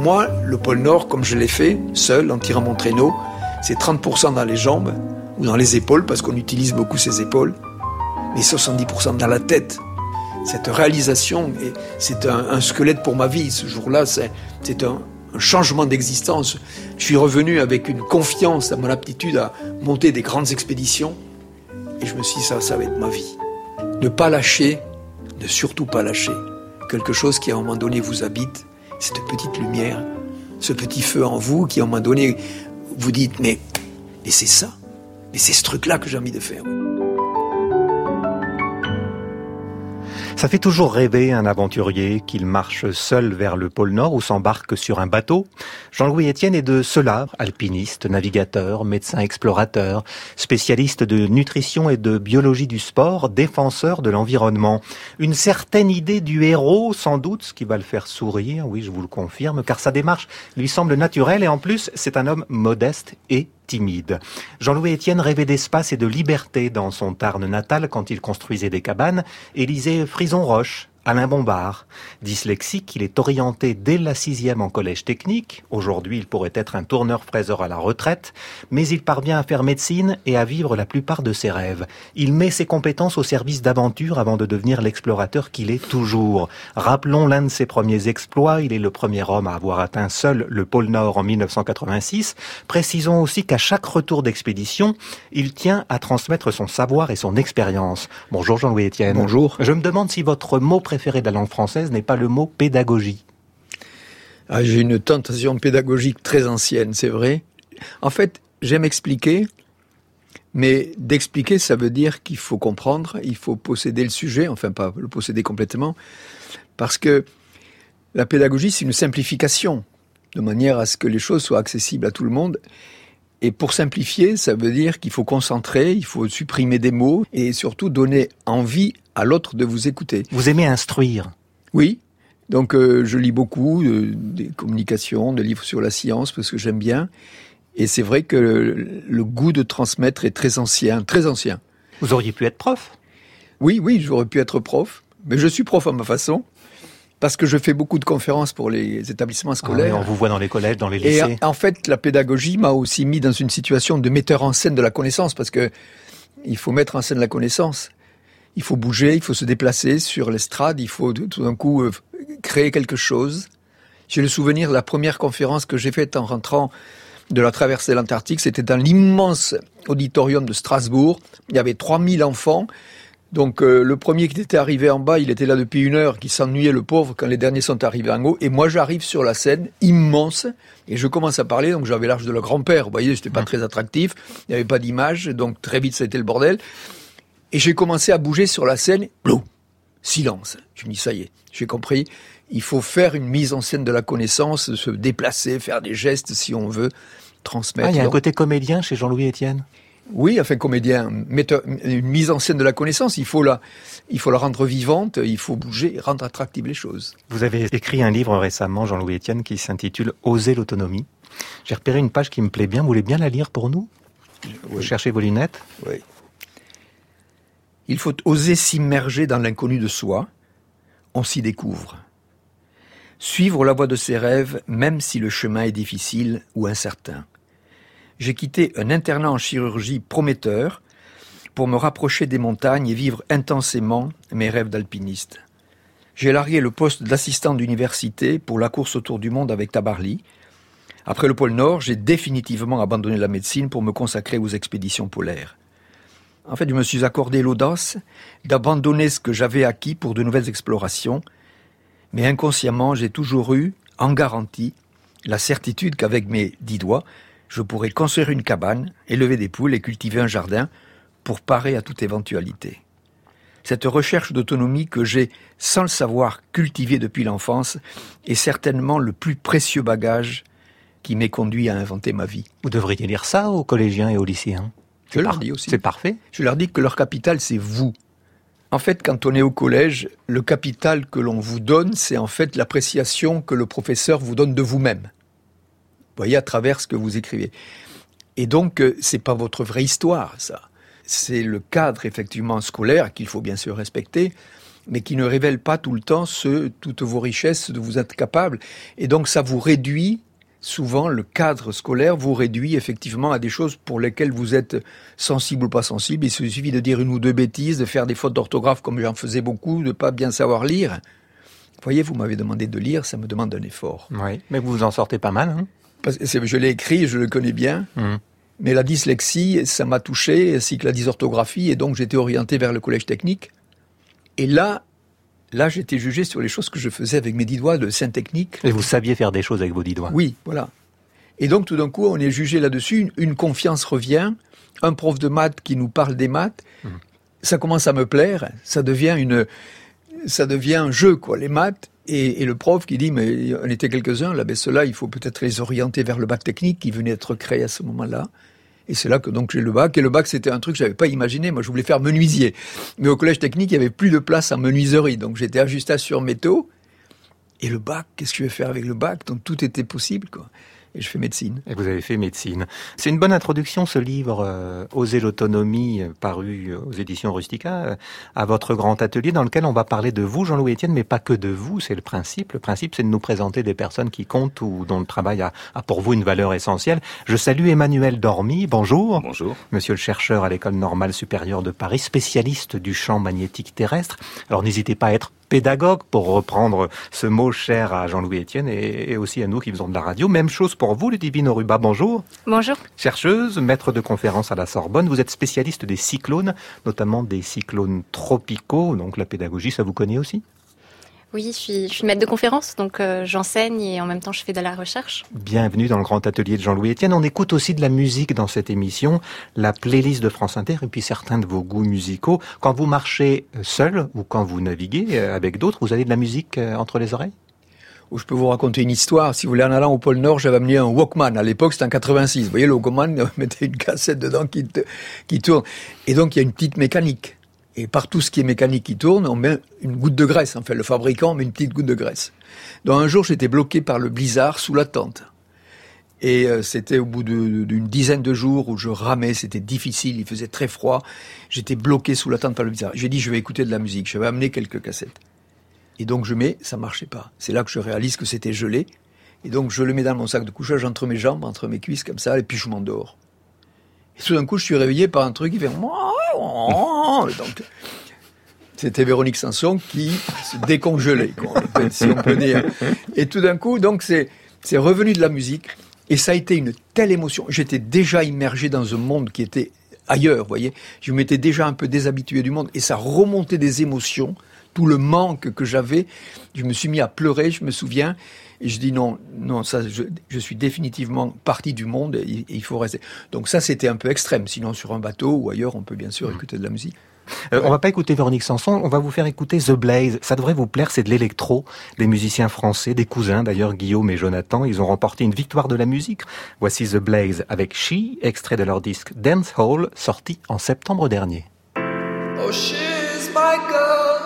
moi, le pôle Nord, comme je l'ai fait, seul, en tirant mon traîneau, c'est 30% dans les jambes ou dans les épaules, parce qu'on utilise beaucoup ses épaules, mais 70% dans la tête. Cette réalisation, c'est un squelette pour ma vie. Ce jour-là, c'est un changement d'existence. Je suis revenu avec une confiance à mon aptitude à monter des grandes expéditions. Et je me suis dit, ça va être ma vie. Ne pas lâcher, ne surtout pas lâcher. Quelque chose qui, à un moment donné, vous habite, cette petite lumière, ce petit feu en vous, qui, à un moment donné, vous dites, mais c'est ça. Mais c'est ce truc-là que j'ai envie de faire. Ça fait toujours rêver un aventurier qu'il marche seul vers le pôle Nord ou s'embarque sur un bateau. Jean-Louis Etienne est de cela, alpiniste, navigateur, médecin explorateur, spécialiste de nutrition et de biologie du sport, défenseur de l'environnement. Une certaine idée du héros, sans doute, ce qui va le faire sourire, oui, je vous le confirme, car sa démarche lui semble naturelle et en plus, c'est un homme modeste et timide. Jean-Louis Etienne rêvait d'espace et de liberté dans son Tarn natal quand il construisait des cabanes et lisait Frison-Roche, Alain Bombard. Dyslexique, il est orienté dès la 6e en collège technique. Aujourd'hui, il pourrait être un tourneur-fraiseur à la retraite, mais il parvient à faire médecine et à vivre la plupart de ses rêves. Il met ses compétences au service d'aventure avant de devenir l'explorateur qu'il est toujours. Rappelons l'un de ses premiers exploits. Il est le premier homme à avoir atteint seul le pôle Nord en 1986. Précisons aussi qu'à chaque retour d'expédition, il tient à transmettre son savoir et son expérience. Bonjour Jean-Louis Etienne. Bonjour. Je me demande si votre mot préféré de la langue française n'est pas le mot pédagogie. J'ai une tentation pédagogique très ancienne, c'est vrai. En fait, j'aime expliquer, mais d'expliquer, ça veut dire qu'il faut comprendre, il faut posséder le sujet, enfin pas le posséder complètement, parce que la pédagogie, c'est une simplification, de manière à ce que les choses soient accessibles à tout le monde. Et pour simplifier, ça veut dire qu'il faut concentrer, il faut supprimer des mots et surtout donner envie à l'autre de vous écouter. Vous aimez instruire ? Oui, donc je lis beaucoup des communications, des livres sur la science parce que j'aime bien. Et c'est vrai que le goût de transmettre est très ancien, très ancien. Vous auriez pu être prof ? Oui, j'aurais pu être prof, mais je suis prof à ma façon. Parce que je fais beaucoup de conférences pour les établissements scolaires. On vous voit dans les collèges, dans les lycées. Et en fait, la pédagogie m'a aussi mis dans une situation de metteur en scène de la connaissance, parce que il faut mettre en scène la connaissance. Il faut bouger, il faut se déplacer sur l'estrade, il faut tout d'un coup créer quelque chose. J'ai le souvenir de la première conférence que j'ai faite en rentrant de la traversée de l'Antarctique. C'était dans l'immense auditorium de Strasbourg. Il y avait 3000 enfants. Donc le premier qui était arrivé en bas, il était là depuis 1 heure, qui s'ennuyait le pauvre quand les derniers sont arrivés en haut. Et moi j'arrive sur la scène, immense, et je commence à parler, donc j'avais l'âge de leur grand-père. Vous voyez, j'étais pas très attractif, il n'y avait pas d'image, donc très vite ça a été le bordel. Et j'ai commencé à bouger sur la scène, blou, silence. Je me dis ça y est, j'ai compris, il faut faire une mise en scène de la connaissance, se déplacer, faire des gestes si on veut transmettre. Il y a un côté comédien chez Jean-Louis Etienne ? Oui, enfin comédien, une mise en scène de la connaissance, il faut la rendre vivante, il faut bouger, rendre attractives les choses. Vous avez écrit un livre récemment, Jean-Louis Etienne, qui s'intitule « Oser l'autonomie ». J'ai repéré une page qui me plaît bien, vous voulez bien la lire pour nous ? Oui. Vous cherchez vos lunettes ? Oui. Il faut oser s'immerger dans l'inconnu de soi, on s'y découvre. Suivre la voie de ses rêves, même si le chemin est difficile ou incertain. J'ai quitté un internat en chirurgie prometteur pour me rapprocher des montagnes et vivre intensément mes rêves d'alpiniste. J'ai largué le poste d'assistant d'université pour la course autour du monde avec Tabarly. Après le pôle Nord, j'ai définitivement abandonné la médecine pour me consacrer aux expéditions polaires. En fait, je me suis accordé l'audace d'abandonner ce que j'avais acquis pour de nouvelles explorations, mais inconsciemment, j'ai toujours eu, en garantie, la certitude qu'avec mes 10 doigts, je pourrais construire une cabane, élever des poules et cultiver un jardin pour parer à toute éventualité. Cette recherche d'autonomie que j'ai, sans le savoir, cultivée depuis l'enfance, est certainement le plus précieux bagage qui m'ait conduit à inventer ma vie. Vous devriez lire ça aux collégiens et aux lycéens. Je leur dis aussi. C'est parfait. Je leur dis que leur capital, c'est vous. En fait, quand on est au collège, le capital que l'on vous donne, c'est en fait l'appréciation que le professeur vous donne de vous-même. Vous voyez, à travers ce que vous écrivez. Et donc, c'est pas votre vraie histoire, ça. C'est le cadre, effectivement, scolaire, qu'il faut bien sûr respecter, mais qui ne révèle pas tout le temps toutes vos richesses dont vous êtes capable. Et donc ça vous réduit, souvent le cadre scolaire vous réduit effectivement à des choses pour lesquelles vous êtes sensible ou pas sensible. Il suffit de dire une ou deux bêtises, de faire des fautes d'orthographe comme j'en faisais beaucoup, de pas bien savoir lire. Vous voyez, vous m'avez demandé de lire, ça me demande un effort. Oui, mais vous en sortez pas mal, hein? Je l'ai écrit, je le connais bien. Mais la dyslexie, ça m'a touché, ainsi que la dysorthographie, et donc j'étais orienté vers le collège technique. Et là, j'étais jugé sur les choses que je faisais avec mes 10 doigts, le sein technique. Et vous saviez faire des choses avec vos 10 doigts. Oui, voilà. Et donc tout d'un coup, on est jugé là-dessus, une confiance revient, un prof de maths qui nous parle des maths, ça commence à me plaire, ça devient un jeu, quoi, les maths. Et le prof qui dit, mais on était quelques-uns, là, ben ceux-là, il faut peut-être les orienter vers le bac technique qui venait d'être créé à ce moment-là. Et c'est là que donc j'ai le bac. Et le bac, c'était un truc que j'avais pas imaginé. Moi, je voulais faire menuisier. Mais au collège technique, il y avait plus de place en menuiserie. Donc j'étais ajusté sur métaux. Et le bac, qu'est-ce que je vais faire avec le bac? Donc tout était possible, quoi. Et je fais médecine. Et vous avez fait médecine. C'est une bonne introduction, ce livre Oser l'autonomie, paru aux éditions Rustica, à votre grand atelier, dans lequel on va parler de vous, Jean-Louis Etienne, mais pas que de vous, c'est le principe. Le principe, c'est de nous présenter des personnes qui comptent ou dont le travail a pour vous une valeur essentielle. Je salue Emmanuel Dormy, bonjour. Bonjour. Monsieur le chercheur à l'École normale supérieure de Paris, spécialiste du champ magnétique terrestre. Alors n'hésitez pas à être pédagogue, pour reprendre ce mot cher à Jean-Louis Etienne et aussi à nous qui faisons de la radio. Même chose pour vous, Ludivine Oruba, bonjour. Bonjour. Chercheuse, maître de conférence à la Sorbonne, vous êtes spécialiste des cyclones, notamment des cyclones tropicaux, donc la pédagogie, ça vous connaît aussi ? Oui, je suis maître de conférence, donc j'enseigne et en même temps je fais de la recherche. Bienvenue dans le grand atelier de Jean-Louis Etienne. On écoute aussi de la musique dans cette émission, la playlist de France Inter et puis certains de vos goûts musicaux. Quand vous marchez seul ou quand vous naviguez avec d'autres, vous avez de la musique entre les oreilles ? Où je peux vous raconter une histoire. Si vous voulez, en allant au pôle Nord, j'avais amené un Walkman. À l'époque, c'était en 86. Vous voyez, le Walkman, on mettait une cassette dedans qui tourne. Et donc, il y a une petite mécanique. Et par tout ce qui est mécanique qui tourne, on met une goutte de graisse. En fait, le fabricant met une petite goutte de graisse. Donc un jour, j'étais bloqué par le blizzard sous la tente. Et c'était au bout d'une dizaine de jours où je ramais, c'était difficile, il faisait très froid. J'étais bloqué sous la tente par le blizzard. J'ai dit, je vais écouter de la musique. J'avais amené quelques cassettes. Et donc je mets, ça marchait pas. C'est là que je réalise que c'était gelé. Et donc je le mets dans mon sac de couchage entre mes jambes, entre mes cuisses comme ça, et puis je m'endors. Et tout d'un coup, je suis réveillé par un truc qui fait... Donc, c'était Véronique Sanson qui se décongelait, si on peut dire. Et tout d'un coup, donc, c'est revenu de la musique. Et ça a été une telle émotion. J'étais déjà immergé dans un monde qui était ailleurs, vous voyez. Je m'étais déjà un peu déshabitué du monde. Et ça remontait des émotions, tout le manque que j'avais. Je me suis mis à pleurer, je me souviens. Et je dis non, ça, je suis définitivement parti du monde et il faut rester. Donc ça, c'était un peu extrême. Sinon, sur un bateau ou ailleurs, on peut bien sûr écouter de la musique. On va pas écouter Véronique Sanson, on va vous faire écouter The Blaze. Ça devrait vous plaire, c'est de l'électro. Des musiciens français, des cousins d'ailleurs, Guillaume et Jonathan, ils ont remporté une victoire de la musique. Voici The Blaze avec She, extrait de leur disque Dance Hall, sorti en septembre dernier. Oh, she's my girl.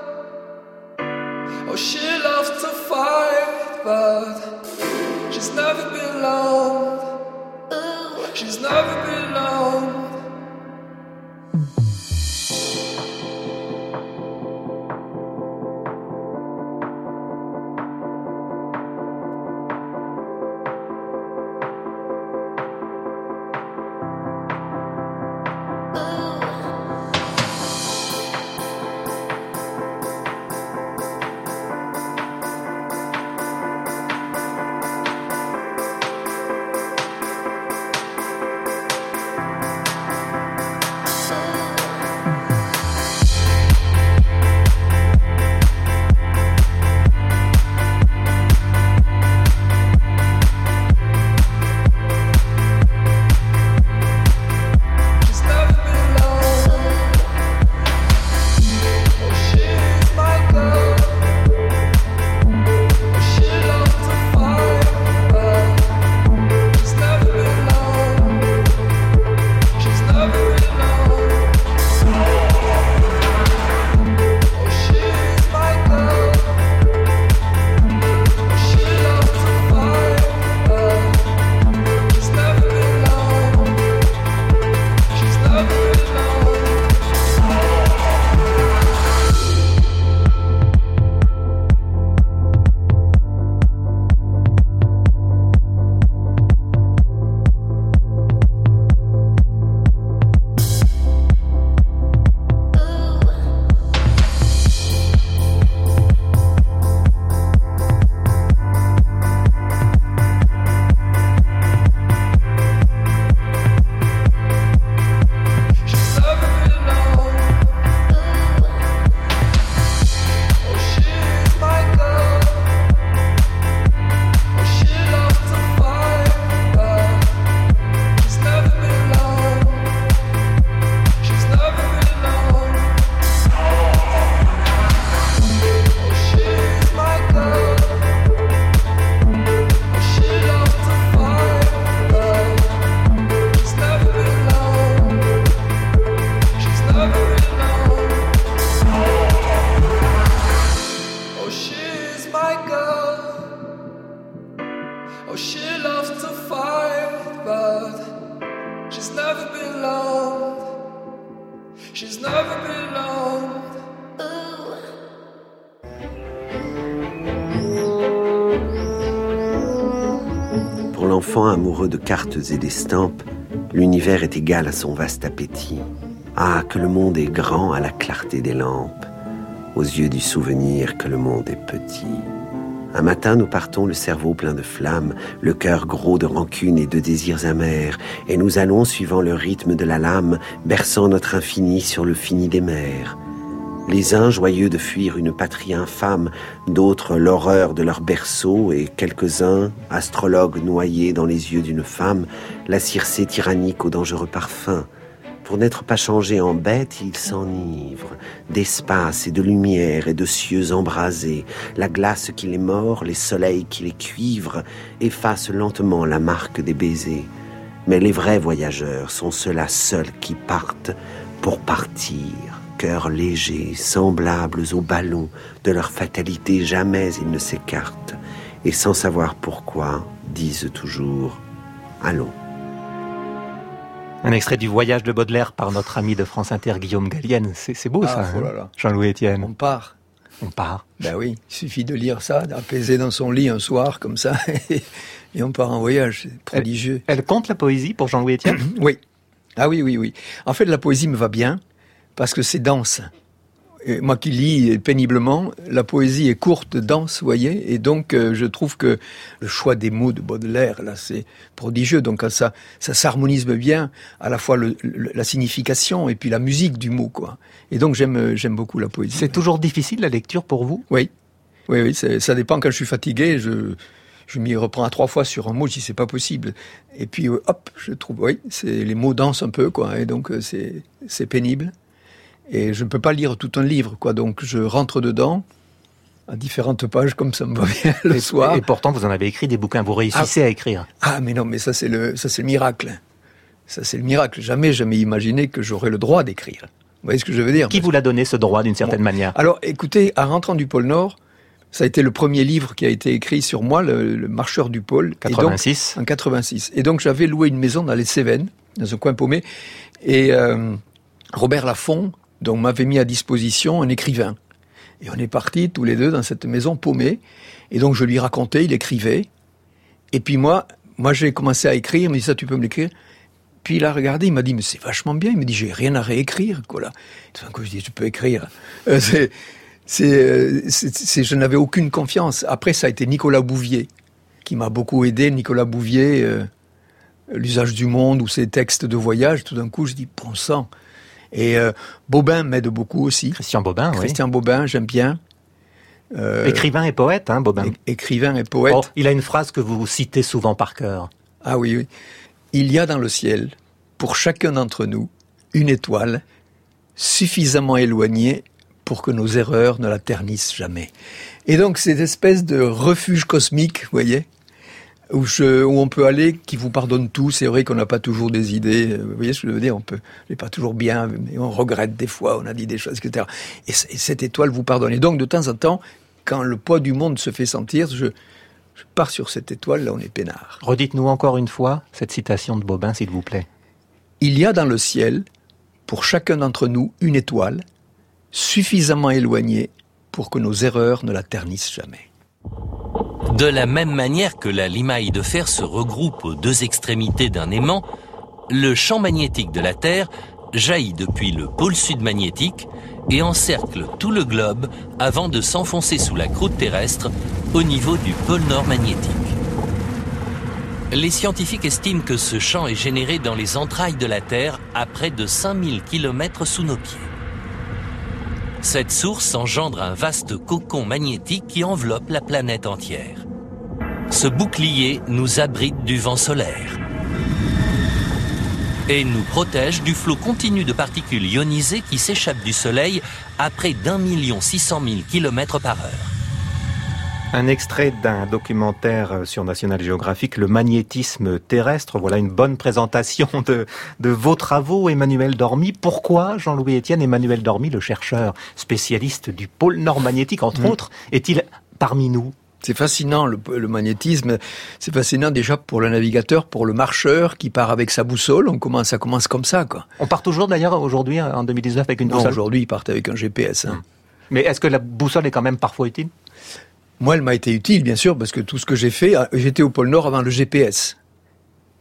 Oh, she loves to fight, but she's never been alone. She's never been alone. enfant amoureux de cartes et d'estampes, l'univers est égal à son vaste appétit. Ah, que le monde est grand à la clarté des lampes, aux yeux du souvenir que le monde est petit. Un matin, nous partons le cerveau plein de flammes, le cœur gros de rancune et de désirs amers, et nous allons suivant le rythme de la lame, berçant notre infini sur le fini des mers. Les uns joyeux de fuir une patrie infâme, d'autres l'horreur de leur berceau, et quelques-uns, astrologues noyés dans les yeux d'une femme, la Circé tyrannique au dangereux parfum. Pour n'être pas changés en bêtes, ils s'enivrent d'espace et de lumière et de cieux embrasés. La glace qui les mord, les soleils qui les cuivrent, effacent lentement la marque des baisers. Mais les vrais voyageurs sont ceux-là seuls qui partent pour partir. Cœurs légers, semblables aux ballons, de leur fatalité jamais ils ne s'écartent, et sans savoir pourquoi, disent toujours « Allons ». Un extrait du Voyage de Baudelaire par notre ami de France Inter, Guillaume Gallienne. C'est beau ça, oh là là. Jean-Louis Etienne. On part. On part. Ben oui, il suffit de lire ça, d'apaiser dans son lit un soir comme ça, et on part en voyage. C'est prodigieux. Elle compte la poésie pour Jean-Louis Etienne? Oui. Ah oui. En fait, la poésie me va bien, parce que c'est dense. Et moi qui lis péniblement, la poésie est courte, dense, vous voyez, et donc je trouve que le choix des mots de Baudelaire, là, c'est prodigieux. Donc ça s'harmonise bien, à la fois la signification et puis la musique du mot, quoi. Et donc j'aime beaucoup la poésie. C'est toujours difficile la lecture pour vous? Oui, ça dépend. Quand je suis fatigué, je m'y reprends à 3 fois sur un mot, je dis c'est pas possible. Et puis hop, je trouve, les mots dansent un peu, quoi, et donc c'est pénible. Et je ne peux pas lire tout un livre, quoi. Donc je rentre dedans, à différentes pages, comme ça me va bien le soir. Et pourtant, vous en avez écrit des bouquins, vous réussissez à écrire. Ah, mais non, mais ça c'est le miracle. Ça c'est le miracle. Jamais imaginé que j'aurais le droit d'écrire. Vous voyez ce que je veux dire? Qui vous l'a donné, ce droit, d'une certaine manière? Alors, écoutez, en rentrant du pôle Nord, ça a été le premier livre qui a été écrit sur moi, le Marcheur du pôle. 86. En 86. Et donc j'avais loué une maison dans les Cévennes, dans un coin paumé, et Robert Laffont donc m'avait mis à disposition un écrivain. Et on est partis tous les deux dans cette maison paumée. Et donc je lui racontais, il écrivait. Et puis moi j'ai commencé à écrire, il me dit ça tu peux me l'écrire. Puis il a regardé, il m'a dit mais c'est vachement bien. Il me dit j'ai rien à réécrire, quoi là. Tout d'un coup je dis tu peux écrire. Je n'avais aucune confiance. Après ça a été Nicolas Bouvier qui m'a beaucoup aidé. Nicolas Bouvier, l'usage du monde ou ses textes de voyage. Tout d'un coup je dis bon sang. Et Bobin m'aide beaucoup aussi. Christian Bobin, j'aime bien. Écrivain et poète, hein, Bobin. Écrivain et poète. Oh, il a une phrase que vous citez souvent par cœur. Ah oui. Il y a dans le ciel, pour chacun d'entre nous, une étoile suffisamment éloignée pour que nos erreurs ne la ternissent jamais. Et donc, cette espèce de refuge cosmique, vous voyez, où on peut aller, qui vous pardonne tout. C'est vrai qu'on n'a pas toujours des idées, vous voyez ce que je veux dire, on n'est pas toujours bien, mais on regrette des fois, on a dit des choses, etc. Et cette étoile vous pardonne. Et donc, de temps en temps, quand le poids du monde se fait sentir, je pars sur cette étoile, là on est peinard. Redites-nous encore une fois cette citation de Bobin, s'il vous plaît. Il y a dans le ciel, pour chacun d'entre nous, une étoile, suffisamment éloignée pour que nos erreurs ne la ternissent jamais. De la même manière que la limaille de fer se regroupe aux deux extrémités d'un aimant, le champ magnétique de la Terre jaillit depuis le pôle sud magnétique et encercle tout le globe avant de s'enfoncer sous la croûte terrestre au niveau du pôle nord magnétique. Les scientifiques estiment que ce champ est généré dans les entrailles de la Terre à près de 5000 km sous nos pieds. Cette source engendre un vaste cocon magnétique qui enveloppe la planète entière. Ce bouclier nous abrite du vent solaire et nous protège du flot continu de particules ionisées qui s'échappent du Soleil à près d'1 600 000 km par heure. Un extrait d'un documentaire sur National Geographic, Le magnétisme terrestre. Voilà une bonne présentation de vos travaux, Emmanuel Dormy. Pourquoi Jean-Louis Etienne, Emmanuel Dormy, le chercheur spécialiste du pôle nord magnétique, entre autres, est-il parmi nous? C'est fascinant, le magnétisme. C'est fascinant déjà pour le navigateur, pour le marcheur qui part avec sa boussole. Ça commence comme ça, quoi. On part toujours d'ailleurs aujourd'hui, en 2019, avec une boussole? Non, aujourd'hui, ils partent avec un GPS. Hein. Mais est-ce que la boussole est quand même parfois utile? Moi, elle m'a été utile, bien sûr, parce que tout ce que j'ai fait, j'étais au pôle Nord avant le GPS.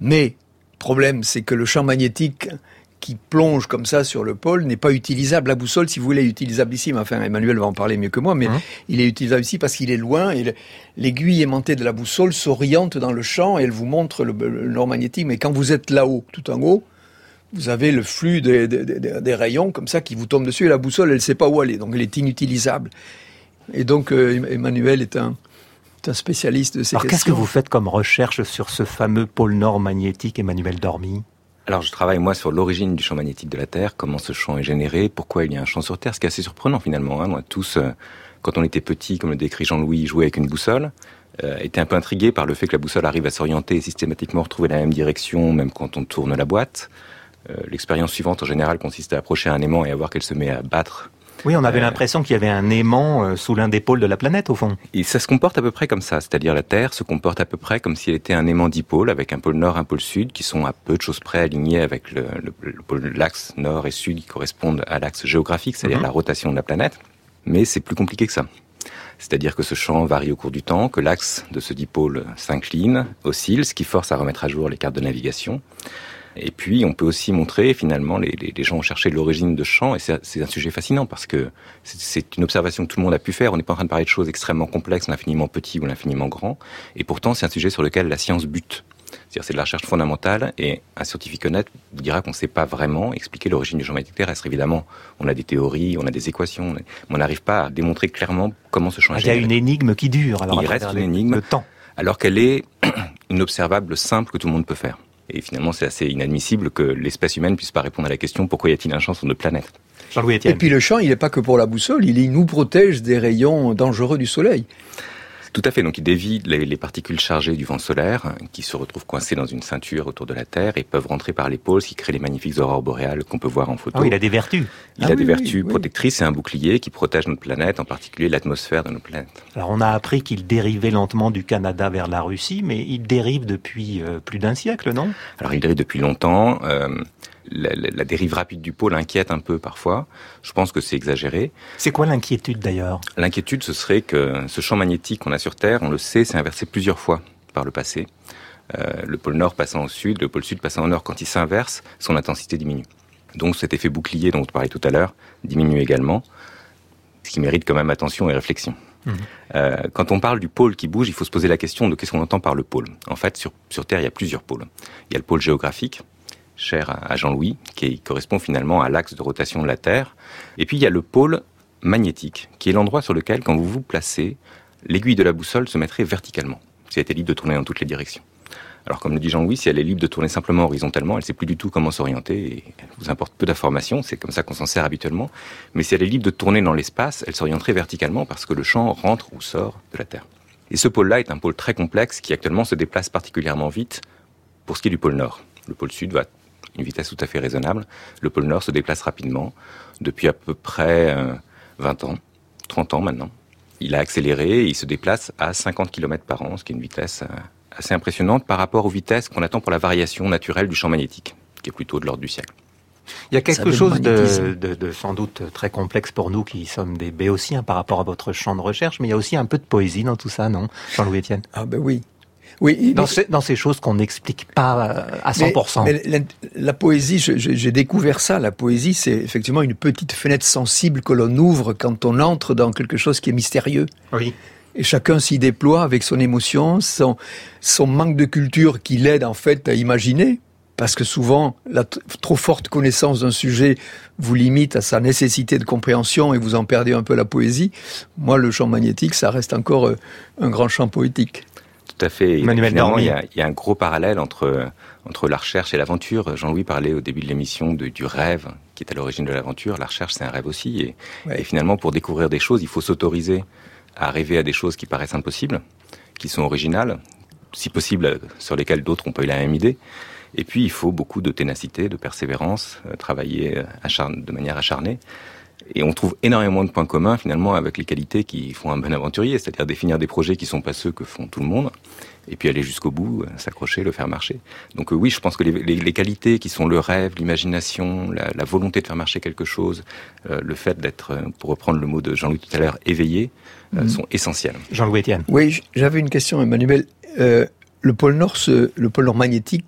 Mais, problème, c'est que le champ magnétique qui plonge comme ça sur le pôle n'est pas utilisable. La boussole, si vous voulez, est utilisable ici. Mais enfin, Emmanuel va en parler mieux que moi, mais il est utilisable ici parce qu'il est loin et l'aiguille aimantée de la boussole s'oriente dans le champ et elle vous montre le nord magnétique. Mais quand vous êtes là-haut, tout en haut, vous avez le flux des rayons comme ça qui vous tombent dessus et la boussole, elle ne sait pas où aller. Donc, elle est inutilisable. Et donc, Emmanuel est un spécialiste de ces questions. Alors, qu'est-ce que vous faites comme recherche sur ce fameux pôle nord magnétique, Emmanuel Dormy ? Alors, je travaille, moi, sur l'origine du champ magnétique de la Terre, comment ce champ est généré, pourquoi il y a un champ sur Terre, ce qui est assez surprenant, finalement. On a tous, quand on était petits, comme le décrit Jean-Louis, joué avec une boussole, était un peu intrigué par le fait que la boussole arrive à s'orienter et systématiquement retrouver la même direction, même quand on tourne la boîte. L'expérience suivante, en général, consiste à approcher un aimant et à voir qu'elle se met à battre. Oui, on avait l'impression qu'il y avait un aimant sous l'un des pôles de la planète, au fond. Et ça se comporte à peu près comme ça, c'est-à-dire la Terre se comporte à peu près comme si elle était un aimant dipôle, avec un pôle nord, un pôle sud, qui sont à peu de choses près alignés avec l'axe nord et sud qui correspondent à l'axe géographique, c'est-à-dire la rotation de la planète. Mais c'est plus compliqué que ça. C'est-à-dire que ce champ varie au cours du temps, que l'axe de ce dipôle s'incline, oscille, ce qui force à remettre à jour les cartes de navigation. Et puis, on peut aussi montrer, finalement, les gens ont cherché l'origine de ce champ, et c'est un sujet fascinant, parce que c'est une observation que tout le monde a pu faire. On n'est pas en train de parler de choses extrêmement complexes, l'infiniment petit ou l'infiniment grand, et pourtant, c'est un sujet sur lequel la science bute. C'est-à-dire, c'est de la recherche fondamentale, et un scientifique honnête vous dira qu'on ne sait pas vraiment expliquer l'origine du champ magnétique terrestre. Évidemment, on a des théories, on a des équations, mais on n'arrive pas à démontrer clairement comment ce champ est généré. Il y a une énigme qui dure, alors il reste une énigme, le temps. Alors qu'elle est inobservable, simple, que tout le monde peut faire. Et finalement, c'est assez inadmissible que l'espèce humaine puisse pas répondre à la question pourquoi y a-t-il un champ sur notre planète. Jean-Louis Etienne. Et puis le champ, il n'est pas que pour la boussole, il nous protège des rayons dangereux du soleil. Tout à fait, donc il dévie les particules chargées du vent solaire qui se retrouvent coincées dans une ceinture autour de la Terre et peuvent rentrer par les pôles, ce qui crée les magnifiques aurores boréales qu'on peut voir en photo. Ah oui, il a des vertus. Il a des vertus protectrices et un bouclier qui protège notre planète, en particulier l'atmosphère de notre planète. Alors on a appris qu'il dérivait lentement du Canada vers la Russie, mais il dérive depuis plus d'un siècle, non ? Alors il dérive depuis longtemps. La dérive rapide du pôle inquiète un peu parfois. Je pense que c'est exagéré. C'est quoi l'inquiétude d'ailleurs ? L'inquiétude, ce serait que ce champ magnétique qu'on a sur Terre, on le sait, s'est inversé plusieurs fois par le passé. Le pôle nord passant au sud, le pôle sud passant au nord. Quand il s'inverse, son intensité diminue. Donc cet effet bouclier dont on parlait tout à l'heure diminue également, ce qui mérite quand même attention et réflexion. Quand on parle du pôle qui bouge, il faut se poser la question de qu'est-ce qu'on entend par le pôle. En fait, sur Terre, il y a plusieurs pôles. Il y a le pôle géographique, cher à Jean-Louis, qui correspond finalement à l'axe de rotation de la Terre. Et puis il y a le pôle magnétique, qui est l'endroit sur lequel, quand vous vous placez, l'aiguille de la boussole se mettrait verticalement, si elle était libre de tourner dans toutes les directions. Alors comme le dit Jean-Louis, si elle est libre de tourner simplement horizontalement, elle ne sait plus du tout comment s'orienter, et elle vous apporte peu d'informations, c'est comme ça qu'on s'en sert habituellement. Mais si elle est libre de tourner dans l'espace, elle s'orienterait verticalement parce que le champ rentre ou sort de la Terre. Et ce pôle-là est un pôle très complexe qui actuellement se déplace particulièrement vite pour ce qui est du pôle Nord. Le pôle Sud va une vitesse tout à fait raisonnable. Le pôle Nord se déplace rapidement, depuis à peu près 20 ans, 30 ans maintenant. Il a accéléré et il se déplace à 50 km par an, ce qui est une vitesse assez impressionnante par rapport aux vitesses qu'on attend pour la variation naturelle du champ magnétique, qui est plutôt de l'ordre du siècle. Il y a quelque chose de sans doute très complexe pour nous qui sommes des béotiens par rapport à votre champ de recherche, mais il y a aussi un peu de poésie dans tout ça, non, Jean-Louis Etienne ? Ah ben oui. Oui, dans ces choses qu'on n'explique pas à 100%. Mais la poésie, j'ai découvert ça. La poésie, c'est effectivement une petite fenêtre sensible que l'on ouvre quand on entre dans quelque chose qui est mystérieux. Oui. Et chacun s'y déploie avec son émotion, son manque de culture qui l'aide en fait à imaginer. Parce que souvent, la trop forte connaissance d'un sujet vous limite à sa nécessité de compréhension et vous en perdez un peu la poésie. Moi, le champ magnétique, ça reste encore un grand champ poétique. Tout à fait. Emmanuel Dormy. Il y a un gros parallèle entre la recherche et l'aventure. Jean-Louis parlait au début de l'émission du rêve qui est à l'origine de l'aventure. La recherche, c'est un rêve aussi. Et finalement, pour découvrir des choses, il faut s'autoriser à rêver à des choses qui paraissent impossibles, qui sont originales, si possible, sur lesquelles d'autres n'ont pas eu la même idée. Et puis, il faut beaucoup de ténacité, de persévérance, travailler de manière acharnée. Et on trouve énormément de points communs, finalement, avec les qualités qui font un bon aventurier, c'est-à-dire définir des projets qui ne sont pas ceux que font tout le monde, et puis aller jusqu'au bout, s'accrocher, le faire marcher. Donc oui, je pense que les qualités qui sont le rêve, l'imagination, la volonté de faire marcher quelque chose, le fait d'être, pour reprendre le mot de Jean-Louis tout à l'heure, éveillé, sont essentielles. Jean-Louis Etienne. Oui, j'avais une question, Emmanuel. Le pôle Nord magnétique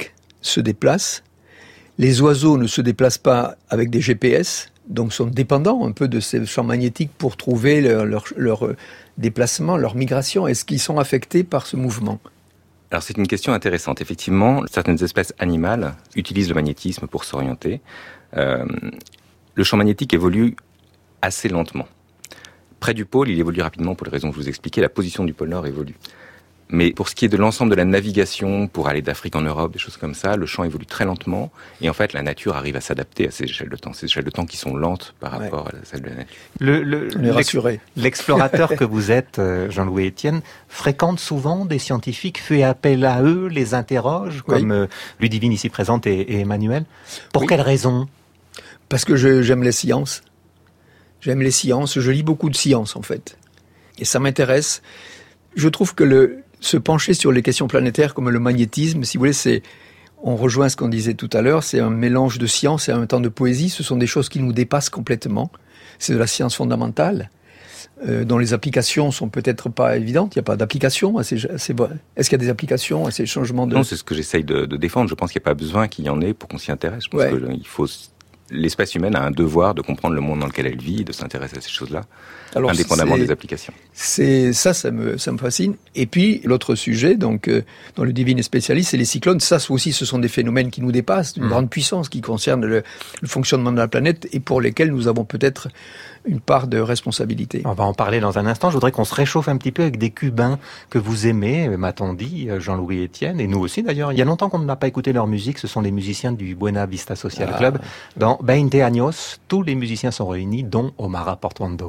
se déplacent. Les oiseaux ne se déplacent pas avec des GPS, donc sont dépendants un peu de ces champs magnétiques pour trouver leur déplacement, leur migration. Est-ce qu'ils sont affectés par ce mouvement ? Alors c'est une question intéressante. Effectivement, certaines espèces animales utilisent le magnétisme pour s'orienter. Le champ magnétique évolue assez lentement. Près du pôle, il évolue rapidement pour les raisons que je vous expliquais. La position du pôle Nord évolue. Mais pour ce qui est de l'ensemble de la navigation, pour aller d'Afrique en Europe, des choses comme ça, le champ évolue très lentement. Et en fait, la nature arrive à s'adapter à ces échelles de temps. Ces échelles de temps qui sont lentes par rapport à celles de la nature. On est rassuré. L'explorateur que vous êtes, Jean-Louis Etienne, fréquente souvent des scientifiques, fait appel à eux, les interroge, comme Ludivine ici présente et Emmanuel. Pour quelle raison ? Parce que j'aime les sciences. J'aime les sciences. Je lis beaucoup de sciences, en fait. Et ça m'intéresse. Je trouve que se pencher sur les questions planétaires comme le magnétisme, si vous voulez, on rejoint ce qu'on disait tout à l'heure, c'est un mélange de science et en même temps de poésie. Ce sont des choses qui nous dépassent complètement. C'est de la science fondamentale, dont les applications sont peut-être pas évidentes. Il n'y a pas d'application à ces est-ce qu'il y a des applications à ces changements de... Non, c'est ce que j'essaye de défendre. Je pense qu'il n'y a pas besoin qu'il y en ait pour qu'on s'y intéresse. Je pense qu'il faut... L'espèce humaine a un devoir de comprendre le monde dans lequel elle vit, de s'intéresser à ces choses-là, indépendamment des applications. Ça me fascine. Et puis, l'autre sujet, donc, dont Ludivine est spécialiste, c'est les cyclones. Ça aussi, ce sont des phénomènes qui nous dépassent, d'une grande puissance, qui concernent le fonctionnement de la planète et pour lesquels nous avons peut-être une part de responsabilité. On va en parler dans un instant. Je voudrais qu'on se réchauffe un petit peu avec des Cubains que vous aimez, m'a-t-on dit, Jean-Louis Etienne, et nous aussi d'ailleurs. Il y a longtemps qu'on n'a pas écouté leur musique. Ce sont les musiciens du Buena Vista Social Club. Dans 20 años, tous les musiciens sont réunis, dont Omar Portuondo.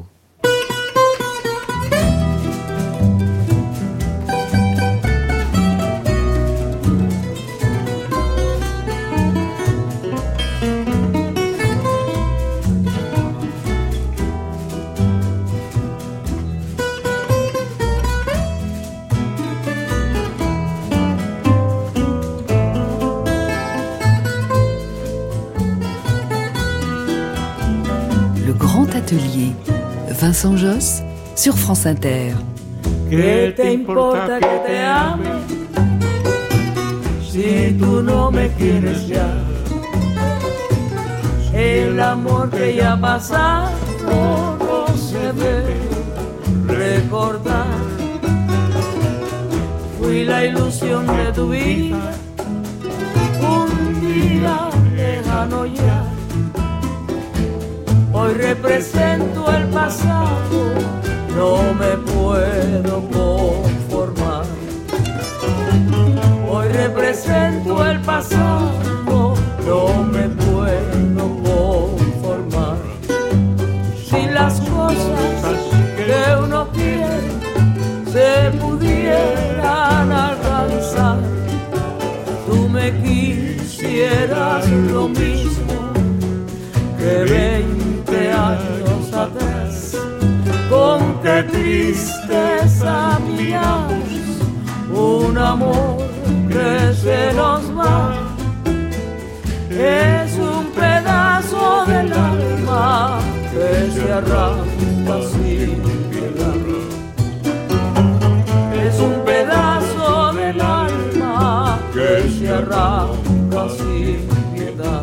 Atelier, Vincent Josse, sur France Inter. ¿Qué te importa que te ame si tú no me quieres ya? El amor que ya ha pasado no se debe recordar. Fui la ilusión de tu vida, un día lejano ya. Hoy represento el pasado, no me puedo conformar. Hoy represento el pasado, no me puedo conformar. Si las cosas que uno quiere se pudieran alcanzar, tú me quisieras lo mismo que 20 años atrás. Con qué tristeza miramos un amor que se nos va. Es un pedazo del alma que se arranca sin piedad. Es un pedazo del alma que se arranca sin piedad.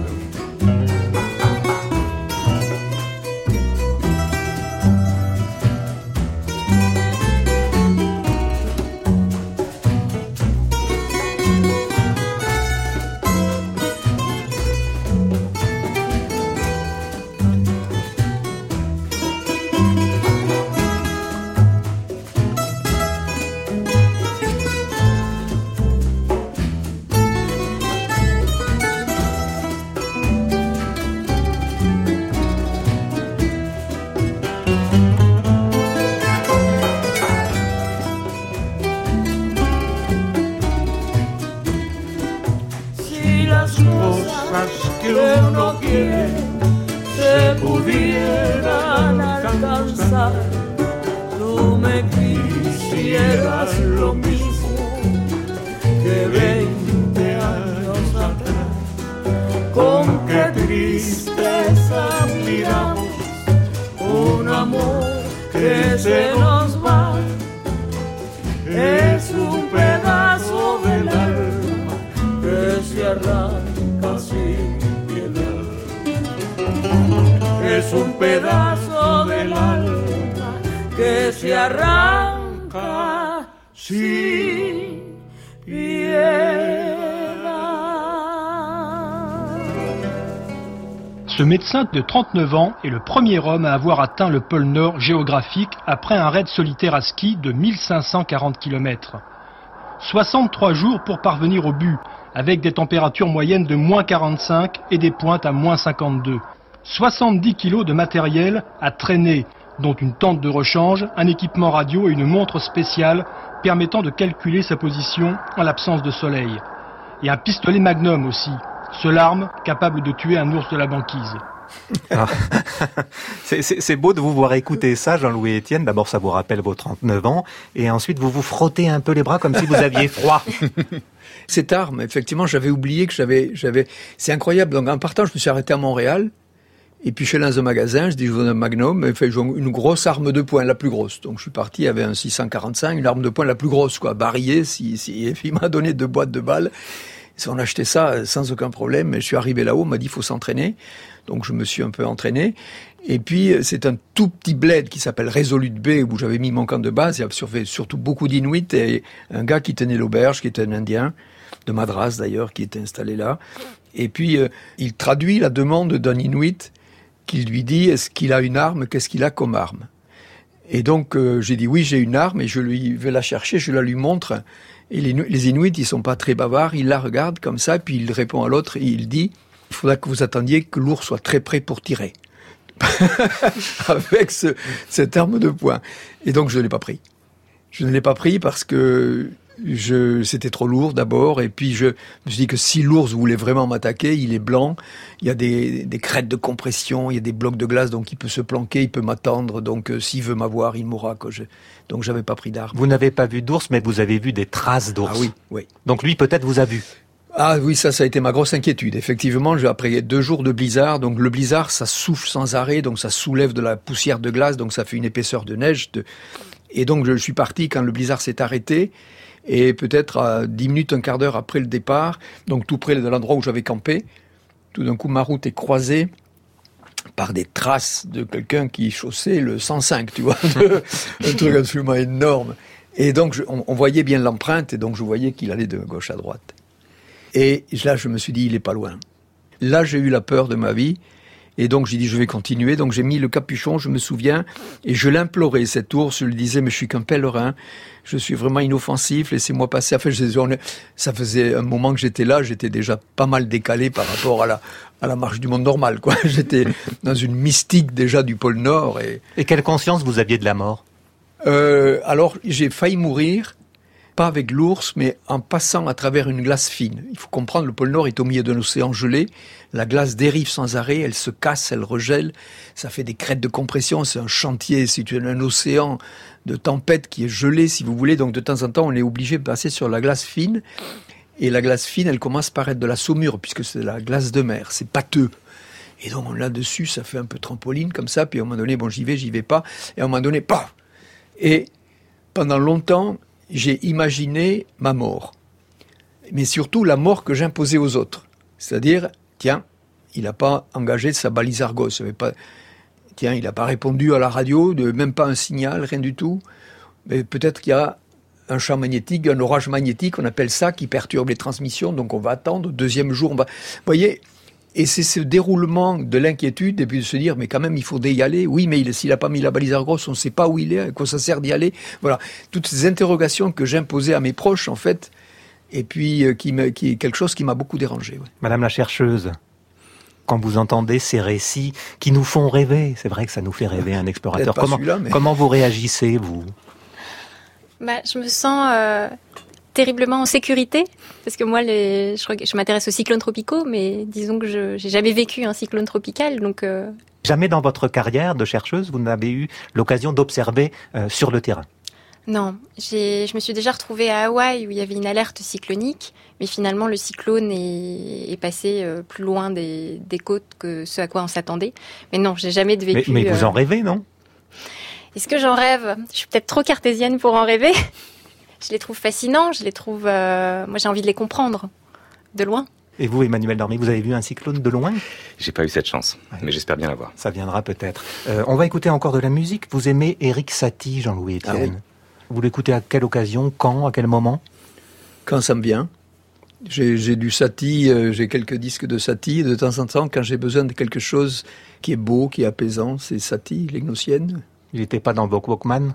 Tú me quisieras lo mismo que 20 años atrás. Con qué tristeza miramos un amor que se nos va. Es un pedazo del alma que se arranca sin piedad. Es un pedazo del alma que se arranca sin piedad. Ce médecin de 39 ans est le premier homme à avoir atteint le pôle Nord géographique après un raid solitaire à ski de 1540 km. 63 jours pour parvenir au but, avec des températures moyennes de moins 45 et des pointes à moins 52. 70 kg de matériel à traîner, dont une tente de rechange, un équipement radio et une montre spéciale permettant de calculer sa position en l'absence de soleil. Et un pistolet Magnum aussi, seule arme capable de tuer un ours de la banquise. Ah. C'est beau de vous voir écouter ça, Jean-Louis Etienne. D'abord, ça vous rappelle vos 39 ans. Et ensuite, vous vous frottez un peu les bras comme si vous aviez froid. Cette arme, effectivement, j'avais oublié que j'avais... C'est incroyable. Donc, en partant, je me suis arrêté à Montréal. Et puis, je suis allé dans un magasin. Je dis, je veux un Magnum. Et fait, une grosse arme de poing, la plus grosse. Donc, je suis parti avec un 645, une arme de poing la plus grosse, quoi. Barillée, et puis, il m'a donné 2 boîtes de balles. On a acheté ça sans aucun problème. Je suis arrivé là-haut, on m'a dit, il faut s'entraîner. Donc, je me suis un peu entraîné. Et puis, c'est un tout petit bled qui s'appelle Resolute Bay, où j'avais mis mon camp de base. Il y avait surtout beaucoup d'Inuits et un gars qui tenait l'auberge, qui était un Indien, de Madras d'ailleurs, qui était installé là. Et puis, il traduit la demande d'un Inuit qui lui dit, est-ce qu'il a une arme? Qu'est-ce qu'il a comme arme? Et donc, j'ai dit, oui, j'ai une arme, et je vais la chercher, je la lui montre. Et les Inuits, ils sont pas très bavards, ils la regardent comme ça, puis il répond à l'autre, et il dit, il faudra que vous attendiez que l'ours soit très près pour tirer. Avec cette arme de poing. Et donc, je ne l'ai pas pris. Je ne l'ai pas pris parce que c'était trop lourd d'abord, et puis je me suis dit que si l'ours voulait vraiment m'attaquer, il est blanc, il y a des crêtes de compression, il y a des blocs de glace, donc il peut se planquer, il peut m'attendre, donc s'il veut m'avoir, il mourra. Donc j'avais pas pris d'arme. Vous n'avez pas vu d'ours, mais vous avez vu des traces d'ours. Ah oui, oui. Donc lui peut-être vous a vu. Ah oui, ça a été ma grosse inquiétude. Effectivement, après 2 jours de blizzard, donc le blizzard, ça souffle sans arrêt, donc ça soulève de la poussière de glace, donc ça fait une épaisseur de neige. Et donc je suis parti quand le blizzard s'est arrêté. Et peut-être à 10 minutes, un quart d'heure après le départ, donc tout près de l'endroit où j'avais campé, tout d'un coup ma route est croisée par des traces de quelqu'un qui chaussait le 105, tu vois, un truc absolument énorme. Et donc on voyait bien l'empreinte, et donc je voyais qu'il allait de gauche à droite. Et là je me suis dit, il est pas loin. Là j'ai eu la peur de ma vie. Et donc j'ai dit, je vais continuer. Donc j'ai mis le capuchon, je me souviens, et je l'implorais, cet ours. Je lui disais, mais je suis qu'un pèlerin, je suis vraiment inoffensif, laissez-moi passer. Enfin, ça faisait un moment que j'étais là, j'étais déjà pas mal décalé par rapport à la marche du monde normal, quoi. J'étais dans une mystique déjà du pôle Nord. Et quelle conscience vous aviez de la mort? Alors, j'ai failli mourir, pas avec l'ours, mais en passant à travers une glace fine. Il faut comprendre, le pôle Nord est au milieu d'un océan gelé. La glace dérive sans arrêt, elle se casse, elle regèle. Ça fait des crêtes de compression, c'est un chantier, c'est un océan de tempête qui est gelé, si vous voulez. Donc de temps en temps, on est obligé de passer sur la glace fine. Et la glace fine, elle commence par être de la saumure, puisque c'est la glace de mer, c'est pâteux. Et donc là-dessus, ça fait un peu trampoline comme ça. Puis à un moment donné, bon, j'y vais pas. Et à un moment donné, paf! Et pendant longtemps, j'ai imaginé ma mort. Mais surtout la mort que j'imposais aux autres. C'est-à-dire, tiens, il n'a pas engagé sa balise Argos. Tiens, il n'a pas répondu à la radio, même pas un signal, rien du tout. Mais peut-être qu'il y a un champ magnétique, un orage magnétique, on appelle ça, qui perturbe les transmissions. Donc on va attendre, 2e jour, Vous voyez, et c'est ce déroulement de l'inquiétude, et puis de se dire, mais quand même, il faudrait y aller. Oui, mais s'il n'a pas mis la balise Argos, on ne sait pas où il est, à quoi ça sert d'y aller. Voilà, toutes ces interrogations que j'imposais à mes proches, en fait, et puis qui est quelque chose qui m'a beaucoup dérangé. Ouais. Madame la chercheuse, quand vous entendez ces récits qui nous font rêver, c'est vrai que ça nous fait rêver un explorateur, comment vous réagissez, vous? Je me sens terriblement en sécurité, parce que moi, je m'intéresse aux cyclones tropicaux, mais disons que j'ai jamais vécu un cyclone tropical, donc... Jamais dans votre carrière de chercheuse, vous n'avez eu l'occasion d'observer sur le terrain? Non, je me suis déjà retrouvée à Hawaï où il y avait une alerte cyclonique, mais finalement le cyclone est passé plus loin des côtes que ce à quoi on s'attendait. Mais non, j'ai jamais vécu... Mais vous en rêvez, non? Est-ce que j'en rêve? Je suis peut-être trop cartésienne pour en rêver. Je les trouve fascinants, moi j'ai envie de les comprendre, de loin. Et vous, Emmanuel Dormy, vous avez vu un cyclone de loin? J'ai pas eu cette chance, mais j'espère bien l'avoir. Ça viendra peut-être. On va écouter encore de la musique. Vous aimez Erik Satie, Jean-Louis Etienne? Oui. Vous l'écoutez à quelle occasion? Quand? À quel moment? Quand ça me vient. J'ai du Satie, j'ai quelques disques de Satie. De temps en temps, quand j'ai besoin de quelque chose qui est beau, qui est apaisant, c'est Satie, les Gnossiennes. Il n'était pas dans Walkman?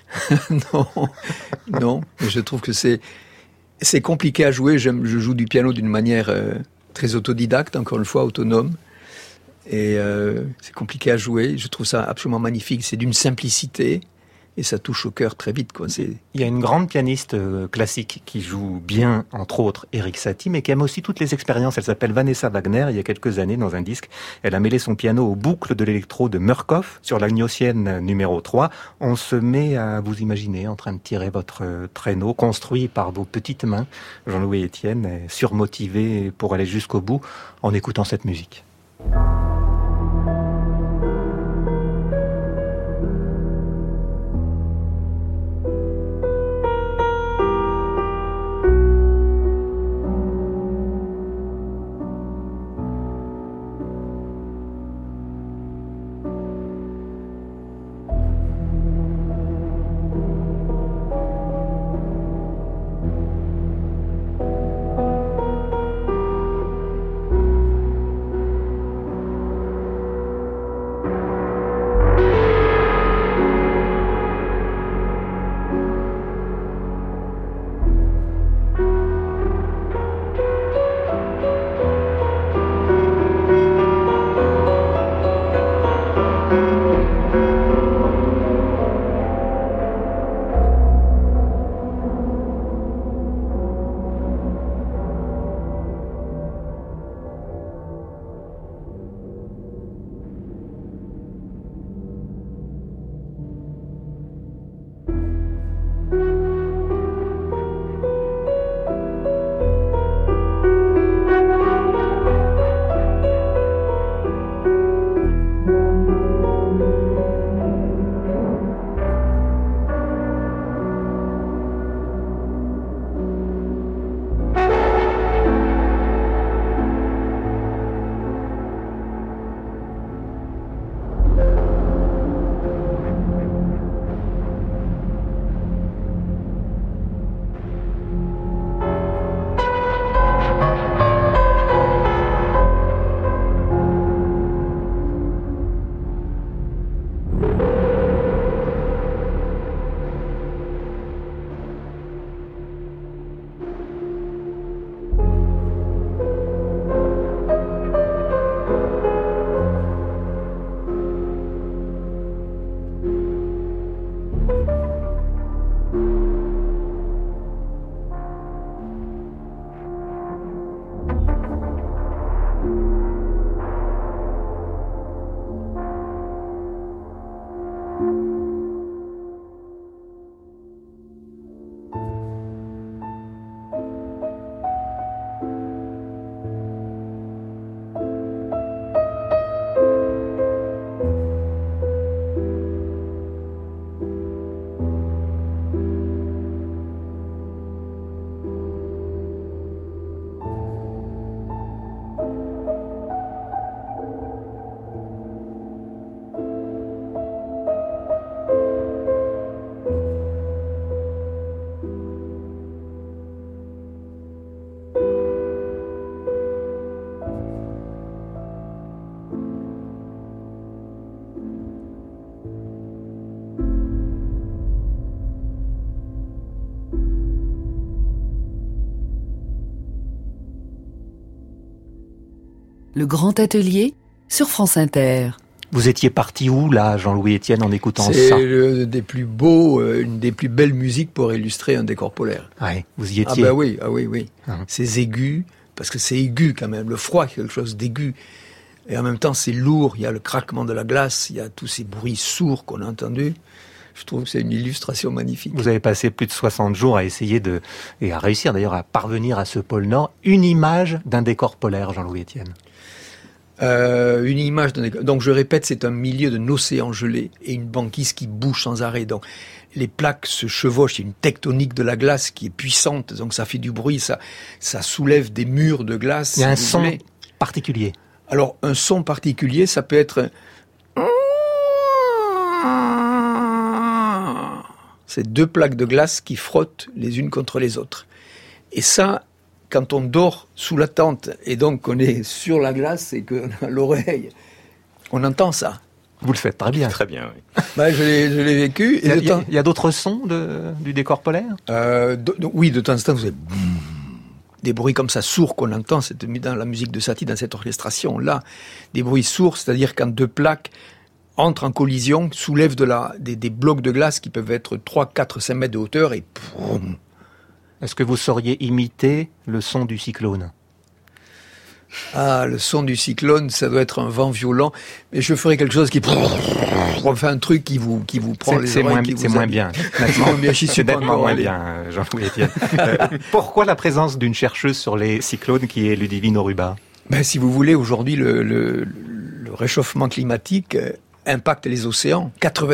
Non. Mais je trouve que c'est compliqué à jouer. Je joue du piano d'une manière très autodidacte, encore une fois, autonome. Et c'est compliqué à jouer. Je trouve ça absolument magnifique. C'est d'une simplicité. Et ça touche au cœur très vite, quoi. Il y a une grande pianiste classique qui joue bien, entre autres, Erik Satie, mais qui aime aussi toutes les expériences. Elle s'appelle Vanessa Wagner. Il y a quelques années, dans un disque, elle a mêlé son piano aux boucles de l'électro de Murkoff sur la Gnossienne numéro 3. On se met à vous imaginer en train de tirer votre traîneau, construit par vos petites mains. Jean-Louis Etienne, surmotivé pour aller jusqu'au bout en écoutant cette musique. Le Grand Atelier sur France Inter. Vous étiez parti où, là, Jean-Louis Etienne, en écoutant ça? C'est des plus beaux, une des plus belles musiques pour illustrer un décor polaire. Ouais, vous y étiez. Ah oui. Ces aigus, parce que c'est aigu quand même. Le froid, c'est quelque chose d'aigu. Et en même temps, c'est lourd. Il y a le craquement de la glace, il y a tous ces bruits sourds qu'on a entendus. Je trouve que c'est une illustration magnifique. Vous avez passé plus de 60 jours à essayer et à réussir d'ailleurs à parvenir à ce pôle Nord. Une image d'un décor polaire, Jean-Louis Etienne. Une image donc je répète, c'est un milieu d'un océan gelé et une banquise qui bouge sans arrêt. Donc les plaques se chevauchent, il y a une tectonique de la glace qui est puissante, donc ça fait du bruit, ça soulève des murs de glace. Il y a un son particulier. Alors un son particulier, ça peut être c'est 2 plaques de glace qui frottent les unes contre les autres. Et ça, quand on dort sous la tente et donc qu'on est sur la glace et qu'on a l'oreille, on entend ça. Vous le faites très bien. Très bien, oui. Je l'ai vécu. Il y a d'autres sons du décor polaire ? Oui, de temps en temps, vous avez des bruits comme ça sourds qu'on entend, c'est dans la musique de Satie, dans cette orchestration-là. Des bruits sourds, c'est-à-dire quand 2 plaques entrent en collision, soulèvent des blocs de glace qui peuvent être 3, 4, 5 mètres de hauteur et boum. Est-ce que vous sauriez imiter le son du cyclone ? Ah, le son du cyclone, ça doit être un vent violent. Mais je ferai quelque chose qui... Enfin, un truc qui vous prend les oreilles. C'est moins bien. C'est nettement moins bien, Jean-Louis Etienne. Pourquoi la présence d'une chercheuse sur les cyclones qui est Ludivine Oruba ? Si vous voulez, aujourd'hui, le réchauffement climatique impacte les océans.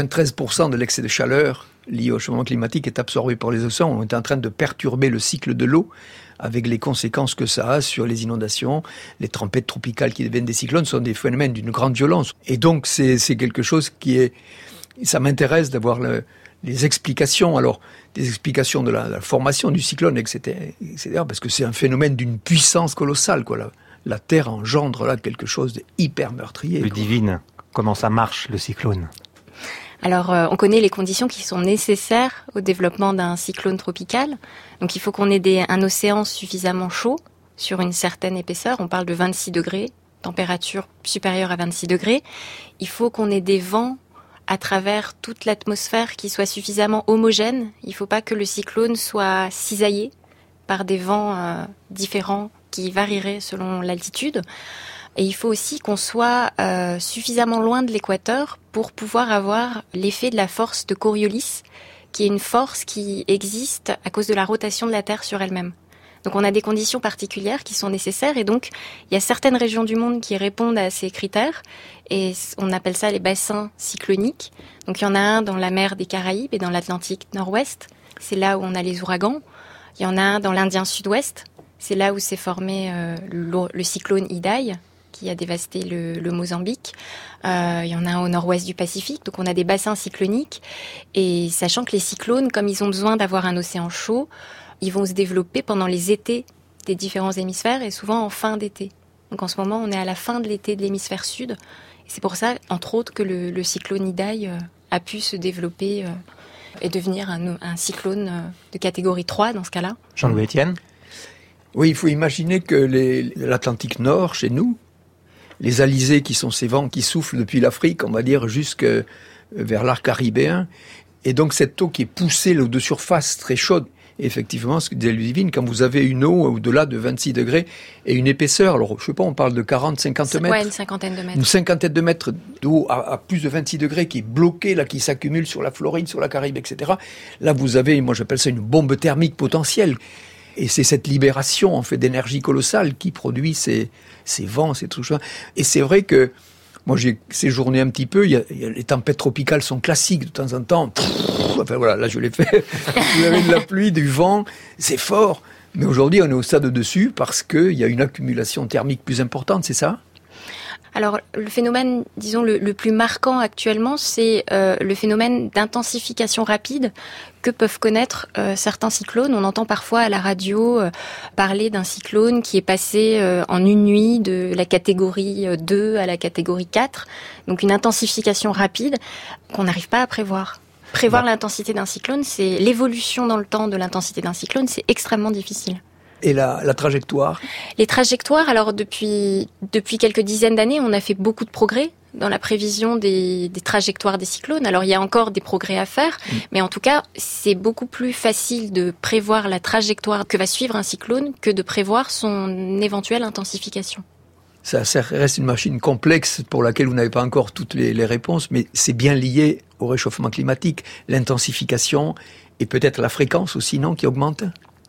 93% de l'excès de chaleur lié au changement climatique est absorbé par les océans. On est en train de perturber le cycle de l'eau avec les conséquences que ça a sur les inondations. Les tempêtes tropicales qui deviennent des cyclones sont des phénomènes d'une grande violence. Et donc, c'est quelque chose qui est... Ça m'intéresse d'avoir les explications. Alors, des explications de la formation du cyclone, etc., parce que c'est un phénomène d'une puissance colossale, quoi. La Terre engendre là quelque chose d'hyper meurtrier. Ludivine, comment ça marche, le cyclone ? Alors, on connaît les conditions qui sont nécessaires au développement d'un cyclone tropical. Donc, il faut qu'on ait un océan suffisamment chaud, sur une certaine épaisseur. On parle de 26 degrés, température supérieure à 26 degrés. Il faut qu'on ait des vents à travers toute l'atmosphère qui soient suffisamment homogènes. Il ne faut pas que le cyclone soit cisaillé par des vents différents qui varieraient selon l'altitude. Et il faut aussi qu'on soit suffisamment loin de l'équateur pour pouvoir avoir l'effet de la force de Coriolis, qui est une force qui existe à cause de la rotation de la Terre sur elle-même. Donc on a des conditions particulières qui sont nécessaires et donc il y a certaines régions du monde qui répondent à ces critères et on appelle ça les bassins cycloniques. Donc il y en a un dans la mer des Caraïbes et dans l'Atlantique Nord-Ouest, c'est là où on a les ouragans. Il y en a un dans l'Indien Sud-Ouest, c'est là où s'est formé le cyclone Idai, qui a dévasté le Mozambique. Il y en a un au nord-ouest du Pacifique, donc on a des bassins cycloniques. Et sachant que les cyclones, comme ils ont besoin d'avoir un océan chaud, ils vont se développer pendant les étés des différents hémisphères et souvent en fin d'été. Donc en ce moment, on est à la fin de l'été de l'hémisphère sud. Et c'est pour ça, entre autres, que le cyclone Idai a pu se développer et devenir un cyclone de catégorie 3 dans ce cas-là. Jean-Louis Etienne ? Oui, il faut imaginer que l'Atlantique Nord, chez nous, les alisés qui sont ces vents qui soufflent depuis l'Afrique, on va dire, jusque vers l'arc caribéen. Et donc cette eau qui est poussée, l'eau de surface très chaude. Et effectivement, ce que disait Ludivine, quand vous avez une eau au-delà de 26 degrés et une épaisseur, alors je sais pas, on parle de 40, 50 mètres. Ouais, une cinquantaine de mètres. Une cinquantaine de mètres d'eau à plus de 26 degrés qui est bloquée, là, qui s'accumule sur la Floride, sur la Caraïbe, etc. Là, vous avez, moi j'appelle ça une bombe thermique potentielle. Et c'est cette libération, en fait, d'énergie colossale qui produit ces vents, ces trucs. Et c'est vrai que, moi, j'ai séjourné un petit peu, les tempêtes tropicales sont classiques de temps en temps. Enfin voilà, là je l'ai fait. Vous avez de la pluie, du vent, c'est fort. Mais aujourd'hui, on est au stade dessus parce qu'il y a une accumulation thermique plus importante, c'est ça ? Alors, le phénomène, disons, le plus marquant actuellement, c'est le phénomène d'intensification rapide que peuvent connaître certains cyclones. On entend parfois à la radio parler d'un cyclone qui est passé en une nuit de la catégorie 2 à la catégorie 4. Donc, une intensification rapide qu'on n'arrive pas à prévoir. Prévoir l'intensité d'un cyclone, c'est l'évolution dans le temps de l'intensité d'un cyclone, c'est extrêmement difficile. Et la trajectoire ? Les trajectoires, alors depuis quelques dizaines d'années, on a fait beaucoup de progrès dans la prévision des trajectoires des cyclones. Alors il y a encore des progrès à faire, mais en tout cas, c'est beaucoup plus facile de prévoir la trajectoire que va suivre un cyclone que de prévoir son éventuelle intensification. Ça reste une machine complexe pour laquelle vous n'avez pas encore toutes les réponses, mais c'est bien lié au réchauffement climatique, l'intensification et peut-être la fréquence aussi, non, qui augmente ?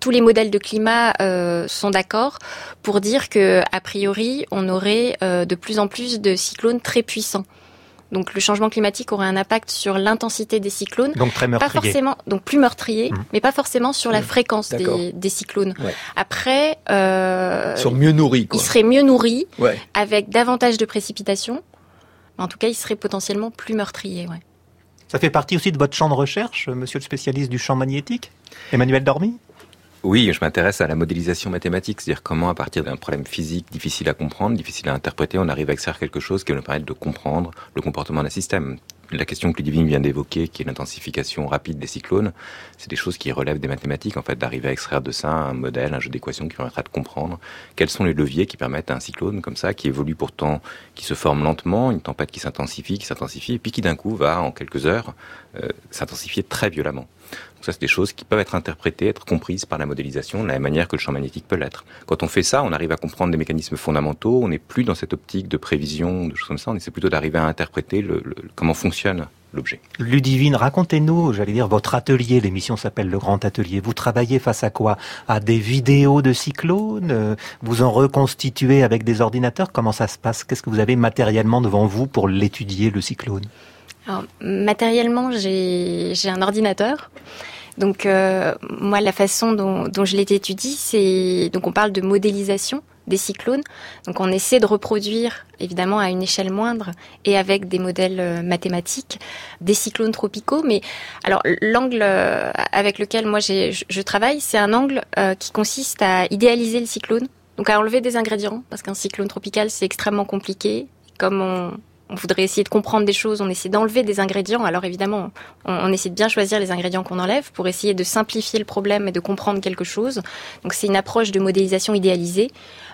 tous les modèles de climat sont d'accord pour dire que a priori, on aurait de plus en plus de cyclones très puissants. Donc le changement climatique aurait un impact sur l'intensité des cyclones, donc très meurtrier. Pas forcément, donc plus meurtrier, mais pas forcément sur la fréquence des cyclones. Ouais. Après, ils sont mieux nourris, quoi. Ils seraient mieux nourris, avec davantage de précipitations. En tout cas, ils seraient potentiellement plus meurtriers. Ouais. Ça fait partie aussi de votre champ de recherche, monsieur le spécialiste du champ magnétique, Emmanuel Dormy ? Oui, je m'intéresse à la modélisation mathématique, c'est-à-dire comment, à partir d'un problème physique difficile à comprendre, difficile à interpréter, on arrive à extraire quelque chose qui va nous permettre de comprendre le comportement d'un système. La question que Ludivine vient d'évoquer, qui est l'intensification rapide des cyclones, c'est des choses qui relèvent des mathématiques, en fait, d'arriver à extraire de ça un modèle, un jeu d'équations qui permettra de comprendre quels sont les leviers qui permettent à un cyclone comme ça, qui évolue pourtant, qui se forme lentement, une tempête qui s'intensifie, et puis qui d'un coup va, en quelques heures, s'intensifier très violemment. Donc ça, c'est des choses qui peuvent être interprétées, être comprises par la modélisation de la même manière que le champ magnétique peut l'être. Quand on fait ça, on arrive à comprendre des mécanismes fondamentaux, on n'est plus dans cette optique de prévision, de choses comme ça, on essaie plutôt d'arriver à interpréter comment fonctionne l'objet. Ludivine, racontez-nous, votre atelier, l'émission s'appelle Le Grand Atelier. Vous travaillez face à quoi ? À des vidéos de cyclones ? Vous en reconstituez avec des ordinateurs ? Comment ça se passe ? Qu'est-ce que vous avez matériellement devant vous pour l'étudier, le cyclone ? Alors, matériellement, j'ai un ordinateur. Donc, moi, la façon dont je l'étudie, c'est... Donc, on parle de modélisation des cyclones. Donc, on essaie de reproduire, évidemment, à une échelle moindre et avec des modèles mathématiques, des cyclones tropicaux. Mais, alors, l'angle avec lequel moi, je travaille, c'est un angle qui consiste à idéaliser le cyclone. Donc, à enlever des ingrédients, parce qu'un cyclone tropical, c'est extrêmement compliqué. Comme on voudrait essayer de comprendre des choses, on essaie d'enlever des ingrédients. Alors évidemment, on essaie de bien choisir les ingrédients qu'on enlève pour essayer de simplifier le problème et de comprendre quelque chose. Donc c'est une approche de modélisation idéalisée,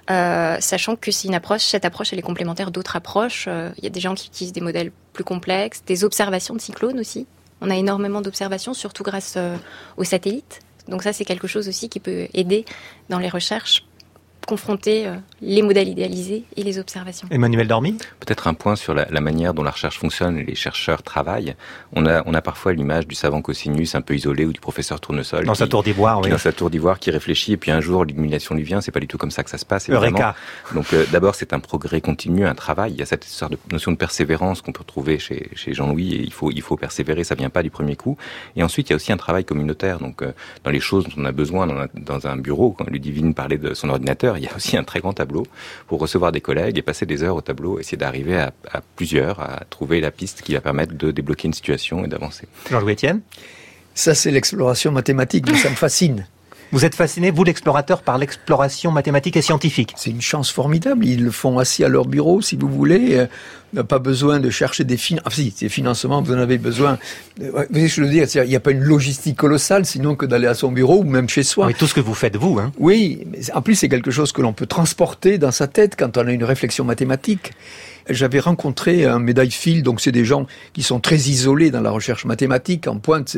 sachant que cette approche elle est complémentaire d'autres approches. Il y a des gens qui utilisent des modèles plus complexes, des observations de cyclones aussi. On a énormément d'observations, surtout grâce aux satellites. Donc ça, c'est quelque chose aussi qui peut aider dans les recherches, confronter les modèles idéalisés et les observations. Emmanuel Dormy ? Peut-être un point sur la manière dont la recherche fonctionne et les chercheurs travaillent. On a parfois l'image du savant cosinus un peu isolé ou du professeur Tournesol. Dans sa tour d'ivoire, oui. Dans sa tour d'ivoire, qui réfléchit et puis un jour l'illumination lui vient. C'est pas du tout comme ça que ça se passe, évidemment. Eureka. Donc d'abord, c'est un progrès continu, un travail. Il y a cette sorte de notion de persévérance qu'on peut retrouver chez Jean-Louis et il faut persévérer, ça vient pas du premier coup. Et ensuite, il y a aussi un travail communautaire. Donc dans les choses dont on a besoin dans un bureau, quand Ludivine parlait de son ordinateur, il y a aussi un très grand tableau pour recevoir des collègues et passer des heures au tableau, essayer d'arriver à plusieurs, à trouver la piste qui va permettre de débloquer une situation et d'avancer. Jean-Louis Etienne ? Ça, c'est l'exploration mathématique, mais ça me fascine. Vous êtes fasciné, vous l'explorateur, par l'exploration mathématique et scientifique. C'est une chance formidable. Ils le font assis à leur bureau, si vous voulez. On n'a pas besoin de chercher des financements. Enfin, si, des financements, vous en avez besoin. Vous voyez ce que je veux dire ? Il n'y a pas une logistique colossale, sinon que d'aller à son bureau ou même chez soi. Oui, tout ce que vous faites, vous. Hein. Oui, mais en plus, c'est quelque chose que l'on peut transporter dans sa tête quand on a une réflexion mathématique. J'avais rencontré un médaille-fil, donc c'est des gens qui sont très isolés dans la recherche mathématique, en pointe,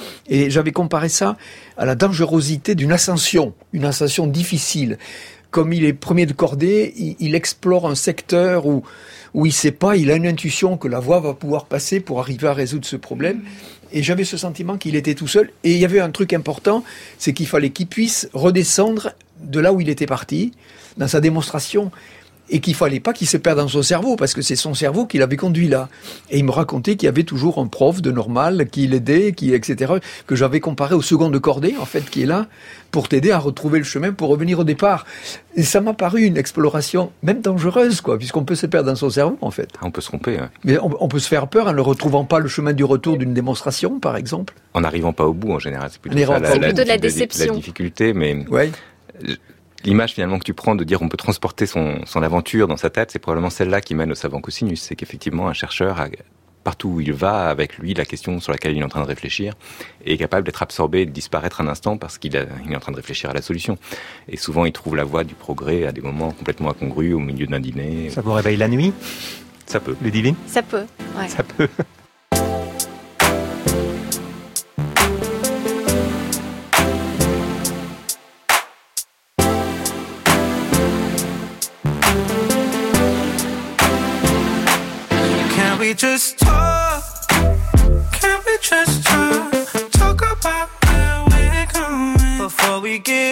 et j'avais comparé ça à la dangerosité d'une ascension, une ascension difficile. Comme il est premier de cordée, il explore un secteur où il sait pas, il a une intuition que la voie va pouvoir passer pour arriver à résoudre ce problème. Et j'avais ce sentiment qu'il était tout seul. Et il y avait un truc important, c'est qu'il fallait qu'il puisse redescendre de là où il était parti, dans sa démonstration. Et qu'il fallait pas qu'il se perde dans son cerveau, parce que c'est son cerveau qui l'avait conduit là. Et il me racontait qu'il y avait toujours un prof de normal qui l'aidait, etc., que j'avais comparé au second de cordée, en fait, qui est là, pour t'aider à retrouver le chemin, pour revenir au départ. Et ça m'a paru une exploration, même dangereuse, quoi, puisqu'on peut se perdre dans son cerveau, en fait. On peut se tromper, ouais. Mais on peut se faire peur en ne retrouvant pas le chemin du retour d'une démonstration, par exemple. En n'arrivant pas au bout, en général. C'est plutôt de la déception. La difficulté, mais... Ouais. L'image finalement que tu prends de dire on peut transporter son aventure dans sa tête, c'est probablement celle-là qui mène au savant cosinus. C'est qu'effectivement un chercheur, partout où il va, avec lui la question sur laquelle il est en train de réfléchir, est capable d'être absorbé et de disparaître un instant parce qu'il est en train de réfléchir à la solution. Et souvent il trouve la voie du progrès à des moments complètement incongrus, au milieu d'un dîner. Ça vous réveille la nuit ? Ça peut. Ludivine ? Ça peut, ouais. Ça peut. Just talk, can't we just talk about where we're going before we get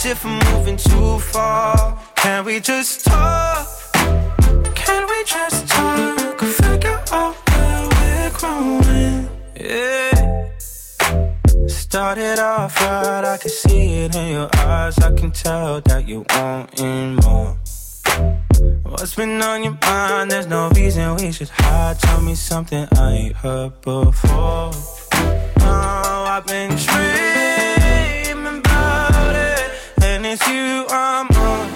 if I'm moving too far? Can we just talk? Can we just talk? Figure out where we're growing. Yeah. Started off right, I can see it in your eyes. I can tell that you wanting more. What's been on your mind? There's no reason we should hide. Tell me something I ain't heard before. Oh, I've been dreaming about it, and it's you I'm on.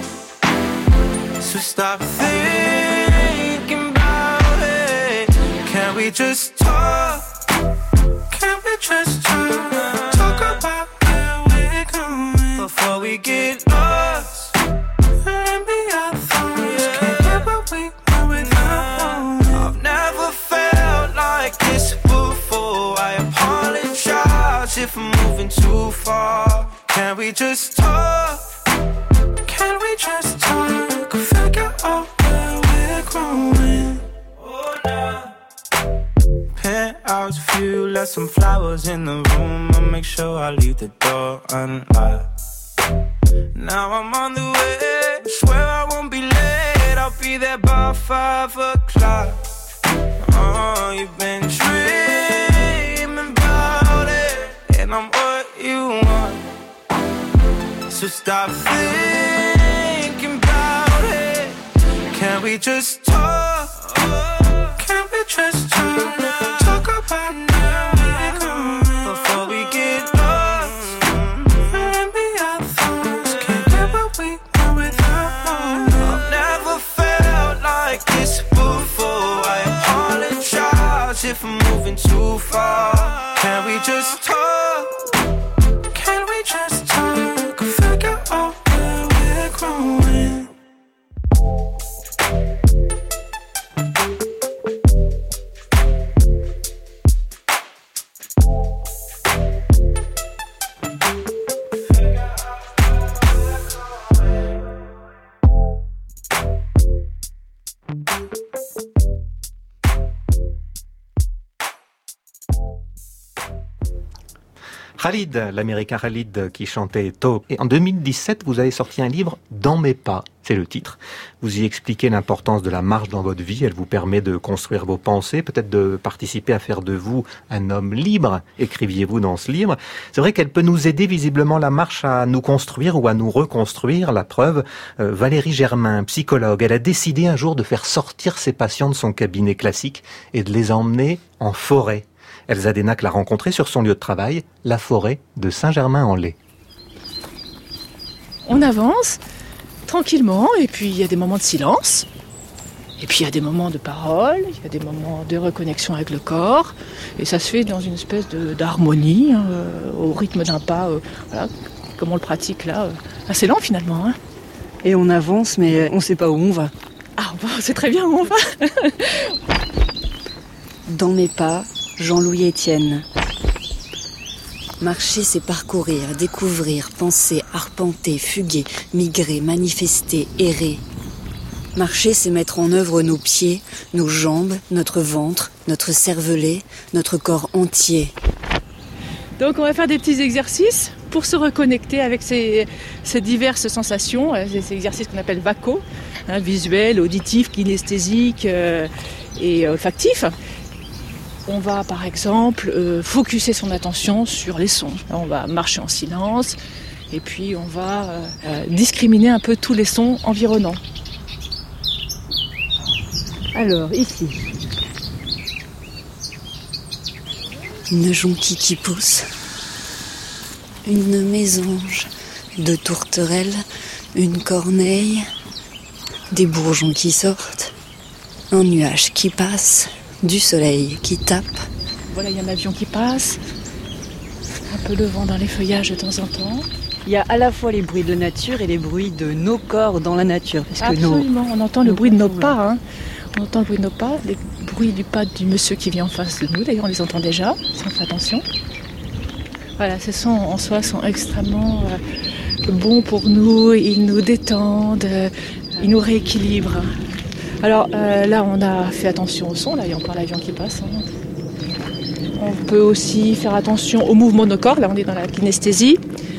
So stop thinking about it. Can we just talk? Can we just talk? Talk about where we're going before we get lost. Let me our thoughts. Can't get what we want without. I've never felt like this before. I apologize if I'm moving too far. Can we just talk? Can we just talk? Figure out where we're growing. Oh, nah. Penthouse view, left some flowers in the room. I'll make sure I leave the door unlocked. Now I'm on the way, swear I won't be late. I'll be there by 5 o'clock. Oh, you've been dreaming about it, and I'm what you want. So stop thinking about it. Can we just talk? Can we just talk? Talk about now we're going before we get lost. Let me our thoughts. Can't get what we want without. I've never felt like this before. I apologize if I'm moving too far. Can we just talk? Can we just talk? Figure out where we're growing. Khalid, l'américain Khalid qui chantait Talk. Et en 2017, vous avez sorti un livre, Dans mes pas, c'est le titre. Vous y expliquez l'importance de la marche dans votre vie. Elle vous permet de construire vos pensées, peut-être de participer à faire de vous un homme libre, écriviez-vous dans ce livre. C'est vrai qu'elle peut nous aider visiblement, la marche, à nous construire ou à nous reconstruire. La preuve, Valérie Germain, psychologue, elle a décidé un jour de faire sortir ses patients de son cabinet classique et de les emmener en forêt. Elsa Denac l'a rencontrée sur son lieu de travail, la forêt de Saint-Germain-en-Laye. On avance tranquillement, et puis il y a des moments de silence, et puis il y a des moments de parole, il y a des moments de reconnexion avec le corps, et ça se fait dans une espèce d'harmonie, au rythme d'un pas, voilà, comme on le pratique là, assez lent finalement. Hein. Et on avance, mais on ne sait pas où on va. Ah, c'est très bien où on va. Dans mes pas, Jean-Louis Etienne. Marcher, c'est parcourir, découvrir, penser, arpenter, fuguer, migrer, manifester, errer. Marcher, c'est mettre en œuvre nos pieds, nos jambes, notre ventre, notre cervelet, notre corps entier. Donc on va faire des petits exercices pour se reconnecter avec ces diverses sensations, ces exercices qu'on appelle VACO, visuels, auditifs, kinesthésiques et olfactifs. On va par exemple focuser son attention sur les sons. On va marcher en silence et puis on va discriminer un peu tous les sons environnants. Alors, ici. Une jonquille qui pousse, une mésange, deux tourterelles, une corneille, des bourgeons qui sortent, un nuage qui passe, du soleil qui tape. Voilà, il y a un avion qui passe, un peu de vent dans les feuillages de temps en temps. Il y a à la fois les bruits de la nature et les bruits de nos corps dans la nature. Parce que absolument, on entend le bruit de nos pas. Hein. On entend le bruit de nos pas, les bruits du pas du monsieur qui vient en face de nous. D'ailleurs, on les entend déjà, si on fait attention. Voilà, ces sons en soi sont extrêmement bons pour nous. Ils nous détendent, ils nous rééquilibrent. Alors là, on a fait attention au son. Là, il y a encore l'avion qui passe. Hein. On peut aussi faire attention au mouvement de nos corps. Là, on est dans la kinesthésie.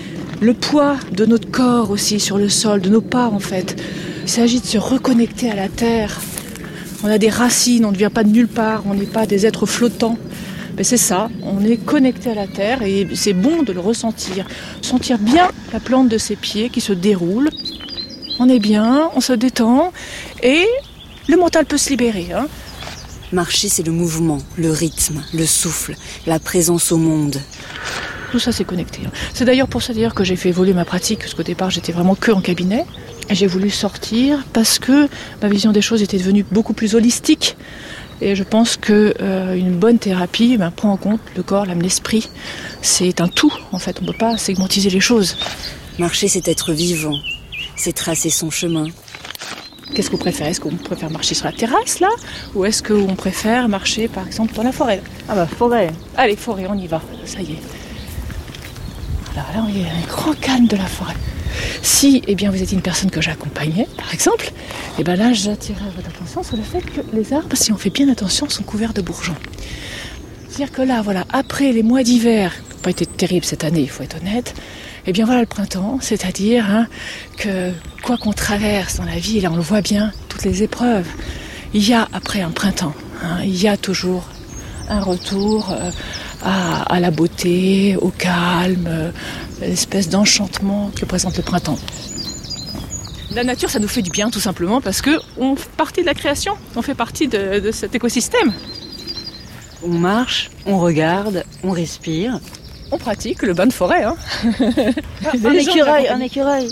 le poids de notre corps aussi sur le sol, de nos pas en fait. Il s'agit de se reconnecter à la terre. On a des racines, on ne vient pas de nulle part, on n'est pas des êtres flottants. Mais c'est ça, on est connecté à la terre et c'est bon de le ressentir. Sentir bien la plante de ses pieds qui se déroule. On est bien, on se détend et le mental peut se libérer. Marcher, c'est le mouvement, le rythme, le souffle, la présence au monde. Tout ça, c'est connecté. C'est d'ailleurs pour ça que j'ai fait évoluer ma pratique, parce qu'au départ, j'étais vraiment que en cabinet. Et j'ai voulu sortir parce que ma vision des choses était devenue beaucoup plus holistique. Et je pense qu'une bonne thérapie prend en compte le corps, l'âme, l'esprit. C'est un tout, en fait. On ne peut pas segmentiser les choses. Marcher, c'est être vivant. C'est tracer son chemin. Qu'est-ce qu'on préfère ? Est-ce qu'on préfère marcher sur la terrasse, là ? Ou est-ce qu'on préfère marcher, par exemple, dans la forêt ? Ah bah, forêt. Allez, forêt, on y va. Ça y est. Alors là, il y a un grand calme de la forêt. Si vous êtes une personne que j'accompagnais, par exemple, là, j'attirerai votre attention sur le fait que les arbres, si on fait bien attention, sont couverts de bourgeons. C'est-à-dire que là, voilà, après les mois d'hiver, qui n'ont pas été terribles cette année, il faut être honnête, voilà le printemps, c'est-à-dire que quoi qu'on traverse dans la vie, là on le voit bien, toutes les épreuves, il y a après un printemps, il y a toujours un retour à la beauté, au calme, l'espèce d'enchantement que présente le printemps. La nature, ça nous fait du bien tout simplement parce qu'on fait partie de la création, on fait partie de cet écosystème. On marche, on regarde, on respire. On pratique le bain de forêt. Un écureuil.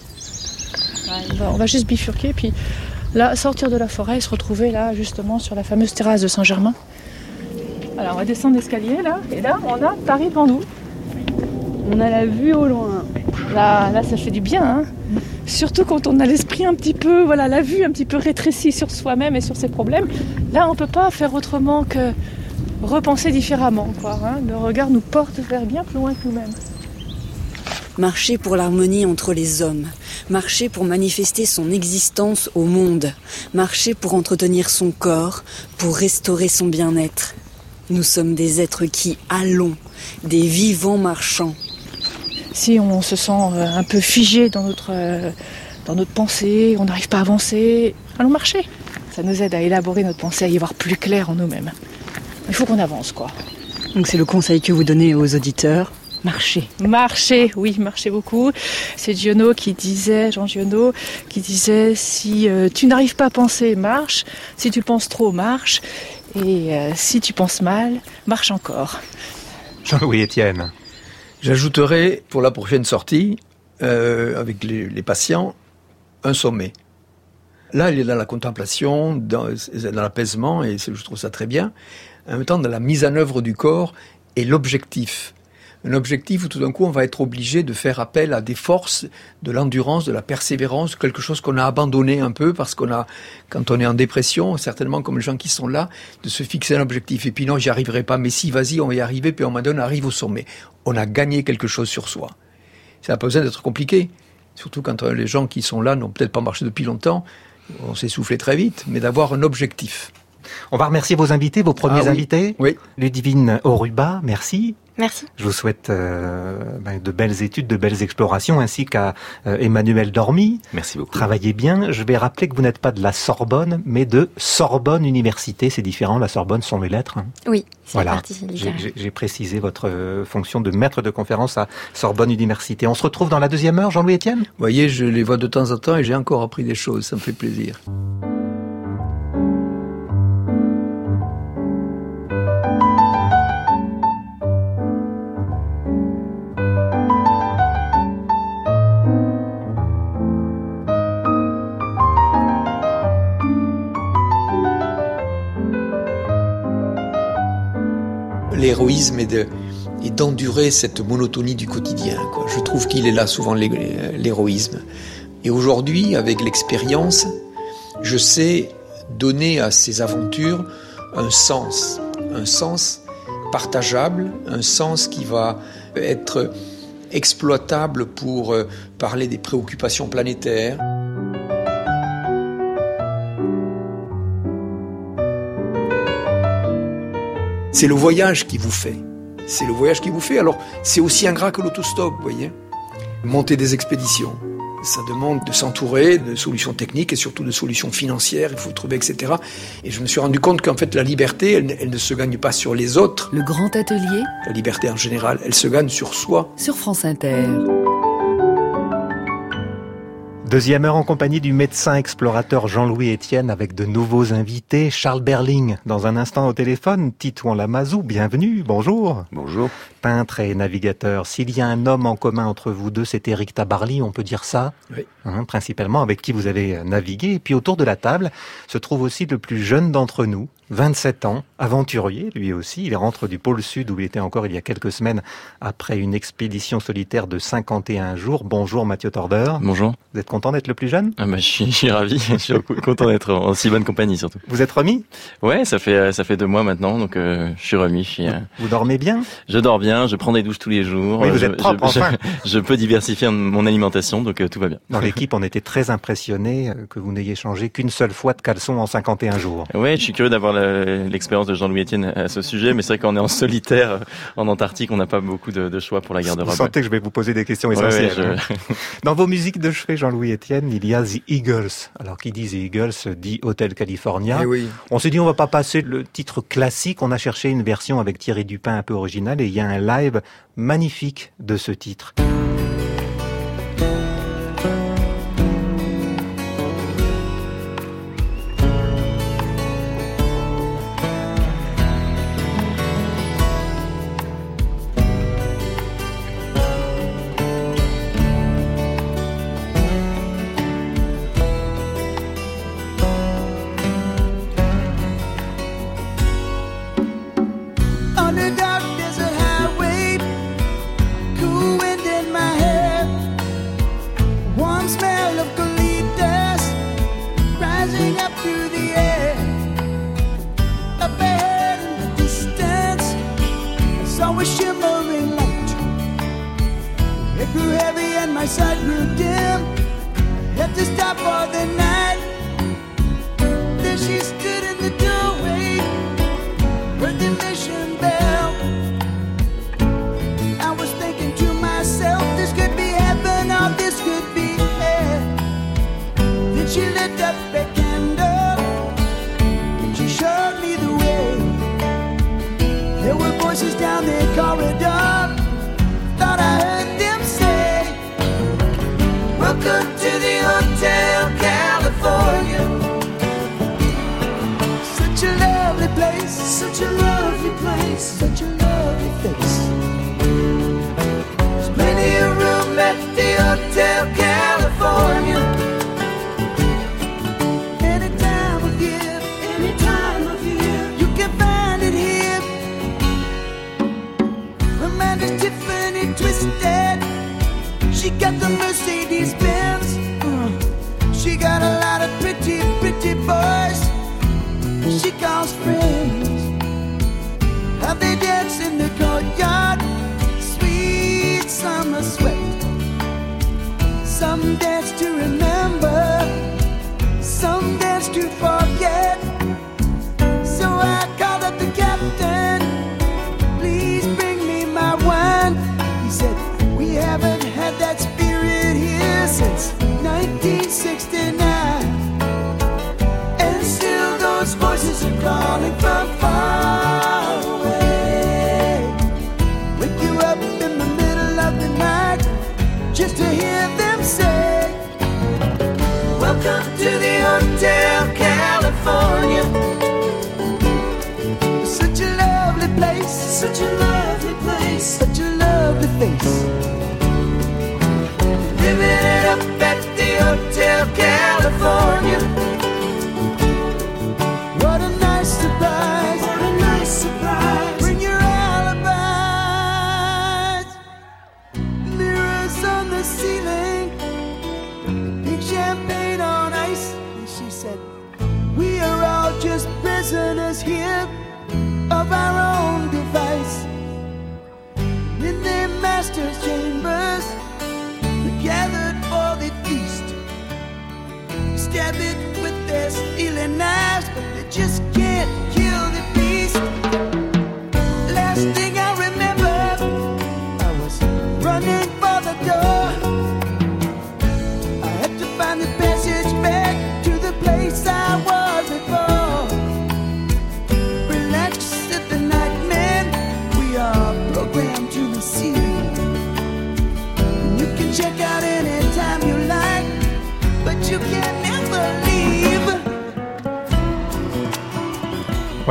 On va juste bifurquer, puis là, sortir de la forêt et se retrouver là, justement, sur la fameuse terrasse de Saint-Germain. Alors, on va descendre l'escalier, là, et là, on a Paris devant nous. On a la vue au loin. Là, ça fait du bien, Surtout quand on a l'esprit un petit peu, la vue un petit peu rétrécie sur soi-même et sur ses problèmes. Là, on ne peut pas faire autrement que repenser différemment, Le regard nous porte vers bien plus loin que nous-mêmes. Marcher pour l'harmonie entre les hommes. Marcher pour manifester son existence au monde. Marcher pour entretenir son corps, pour restaurer son bien-être. Nous sommes des êtres qui allons, des vivants marchands. Si on se sent un peu figé dans notre pensée, on n'arrive pas à avancer, allons marcher. Ça nous aide à élaborer notre pensée, à y voir plus clair en nous-mêmes. Il faut qu'on avance, Donc c'est le conseil que vous donnez aux auditeurs, marcher. Marcher, oui, marcher beaucoup. C'est Jean Giono, qui disait si tu n'arrives pas à penser, marche. Si tu penses trop, marche. Et si tu penses mal, marche encore. Jean-Louis Etienne. J'ajouterai pour la prochaine sortie, avec les patients, un sommet. Là, il est dans la contemplation, dans l'apaisement, et je trouve ça très bien. En même temps, dans la mise en œuvre du corps et l'objectif. Un objectif où tout d'un coup, on va être obligé de faire appel à des forces, de l'endurance, de la persévérance, quelque chose qu'on a abandonné un peu parce quand on est en dépression, certainement comme les gens qui sont là, de se fixer un objectif. Et puis non, j'y arriverai pas, mais si, vas-y, on va y arriver, puis on arrive au sommet. On a gagné quelque chose sur soi. Ça n'a pas besoin d'être compliqué. Surtout quand les gens qui sont là n'ont peut-être pas marché depuis longtemps, on s'essoufflait très vite, mais d'avoir un objectif. On va remercier vos invités, vos premiers invités. Oui. Ludivine Oruba, merci. Merci. Je vous souhaite de belles études, de belles explorations, ainsi qu'à Emmanuel Dormy. Merci beaucoup. Travaillez bien. Je vais rappeler que vous n'êtes pas de la Sorbonne, mais de Sorbonne Université. C'est différent. La Sorbonne sont les lettres. Oui, c'est voilà. la partie littéraire. J'ai précisé votre fonction de maître de conférence à Sorbonne Université. On se retrouve dans la deuxième heure, Jean-Louis Etienne. Vous voyez, je les vois de temps en temps et j'ai encore appris des choses. Ça me fait plaisir. L'héroïsme et d'endurer cette monotonie du quotidien, Je trouve qu'il est là souvent l'héroïsme. Et aujourd'hui, avec l'expérience, je sais donner à ces aventures un sens partageable, un sens qui va être exploitable pour parler des préoccupations planétaires. C'est le voyage qui vous fait. C'est le voyage qui vous fait. Alors, c'est aussi ingrat que l'autostop, vous voyez. monter des expéditions. Ça demande de s'entourer de solutions techniques et surtout de solutions financières, il faut trouver, etc. Et je me suis rendu compte qu'en fait, la liberté, elle ne se gagne pas sur les autres. Le grand atelier. La liberté en général, elle se gagne sur soi. Sur France Inter. Deuxième heure en compagnie du médecin explorateur Jean-Louis Etienne avec de nouveaux invités. Charles Berling, dans un instant au téléphone. Titouan Lamazou, bienvenue, bonjour. Bonjour. Peintre et navigateur. S'il y a un homme en commun entre vous deux, c'est Éric Tabarly, on peut dire ça. Oui. Principalement, avec qui vous avez navigué. Et puis autour de la table se trouve aussi le plus jeune d'entre nous, 27 ans, aventurier lui aussi. Il rentre du pôle Sud où il était encore il y a quelques semaines après une expédition solitaire de 51 jours. Bonjour Mathieu Torder. Bonjour. Vous êtes content d'être le plus jeune ? Je suis ravi, je suis content d'être en si bonne compagnie surtout. Vous êtes remis ? Ouais, ça fait 2 mois maintenant, donc je suis remis. Vous dormez bien ? Je dors bien, je prends des douches tous les jours. Oui, vous êtes propre, enfin. Je peux diversifier mon alimentation, donc tout va bien. Dans l'équipe, on était très impressionnés que vous n'ayez changé qu'une seule fois de caleçon en 51 jours. Ouais, je suis curieux d'avoir l'expérience de Jean-Louis Etienne à ce sujet, mais c'est vrai qu'on est en solitaire en Antarctique, on n'a pas beaucoup de choix pour la garde-robe. Vous sentez que je vais vous poser des questions essentielles. Ouais, Dans vos musiques de chevet, Jean-Louis Etienne, il y a The Eagles. Alors, qui dit The Eagles dit Hotel California. Eh oui. On s'est dit, on va pas passer le titre classique. On a cherché une version avec Thierry Dupin un peu originale et il y a un live magnifique de ce titre. Last thing I remember, I was running for the door.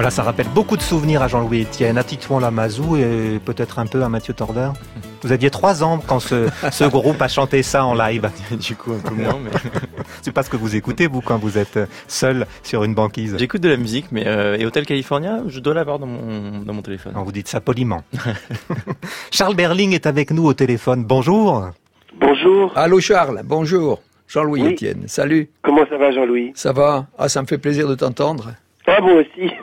Voilà, ça rappelle beaucoup de souvenirs à Jean-Louis Etienne, à Titouan Lamazou et peut-être un peu à Mathieu Torder. Vous aviez 3 ans quand ce groupe a chanté ça en live. Du coup, un peu moins, mais... C'est pas ce que vous écoutez, vous, quand vous êtes seul sur une banquise. J'écoute de la musique, mais et Hotel California, je dois l'avoir dans mon téléphone. Non, vous dites ça poliment. Charles Berling est avec nous au téléphone. Bonjour. Bonjour. Allô Charles, bonjour. Jean-Louis Etienne, salut. Comment ça va Jean-Louis? Ça va? Ah, ça me fait plaisir de t'entendre. Ah, moi aussi.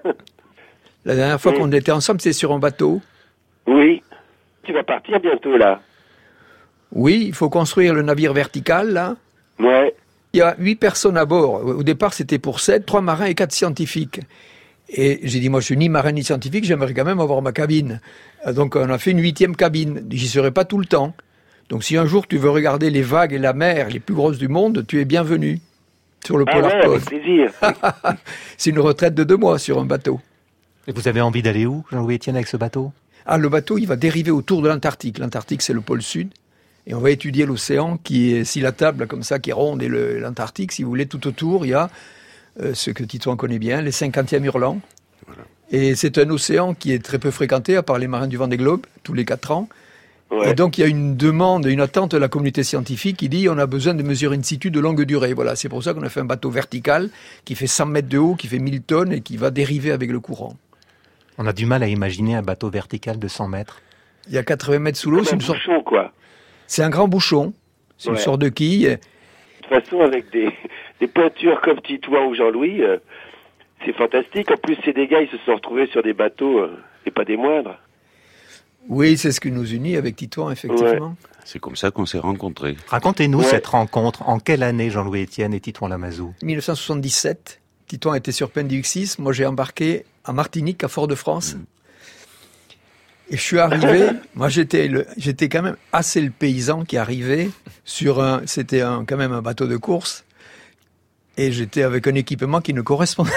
La dernière fois qu'on était ensemble, c'est sur un bateau. Oui. Tu vas partir bientôt, là. Oui, il faut construire le navire vertical, là. Ouais. Il y a 8 personnes à bord. Au départ, c'était pour 7, 3 marins et 4 scientifiques. Et j'ai dit, moi, je suis ni marin ni scientifique, j'aimerais quand même avoir ma cabine. Donc, on a fait une 8e cabine. J'y serai pas tout le temps. Donc, si un jour tu veux regarder les vagues et la mer les plus grosses du monde, tu es bienvenu sur le Polar Pod. Avec plaisir. C'est une retraite de 2 mois sur un bateau. Et vous avez envie d'aller où, Jean-Louis Etienne, avec ce bateau? Ah, le bateau, il va dériver autour de l'Antarctique. L'Antarctique, c'est le pôle sud. Et on va étudier l'océan qui est, si la table comme ça, qui est ronde, et l'Antarctique, si vous voulez, tout autour, il y a ce que Titouan connaît bien, les 50e hurlants. Voilà. Et c'est un océan qui est très peu fréquenté, à part les marins du Vendée Globe, tous les 4 ans. Ouais. Et donc, il y a une demande, une attente de la communauté scientifique qui dit on a besoin de mesures in situ de longue durée. Voilà, c'est pour ça qu'on a fait un bateau vertical qui fait 100 mètres de haut, qui fait 1000 tonnes et qui va dériver avec le courant. On a du mal à imaginer un bateau vertical de 100 mètres. Il y a 80 mètres sous l'eau. C'est une sorte... bouchon, quoi. C'est un grand bouchon. C'est une sorte de quille. De toute façon, avec des pointures comme Titouan ou Jean-Louis, c'est fantastique. En plus, ces deux gars, ils se sont retrouvés sur des bateaux, et pas des moindres. Oui, c'est ce qui nous unit avec Titouan, effectivement. Ouais. C'est comme ça qu'on s'est rencontrés. Racontez-nous cette rencontre. En quelle année, Jean-Louis Etienne et Titouan Lamazou? 1977. Titouan était sur Penduxis. Moi, j'ai embarqué à Martinique, à Fort-de-France. Et je suis arrivé, moi j'étais quand même assez le paysan qui arrivait sur c'était quand même un bateau de course. Et j'étais avec un équipement qui ne correspondait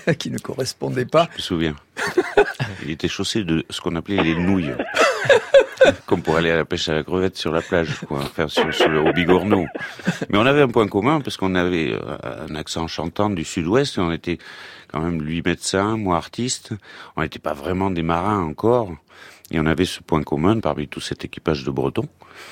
pas. Je me souviens. Il était chaussé de ce qu'on appelait les nouilles. Comme pour aller à la pêche à la crevette sur la plage, quoi, faire sur le bigorneau. Mais on avait un point commun parce qu'on avait un accent chantant du sud-ouest et on était quand même lui médecin, moi artiste. On n'était pas vraiment des marins encore. Et on avait ce point commun parmi tout cet équipage de Bretons.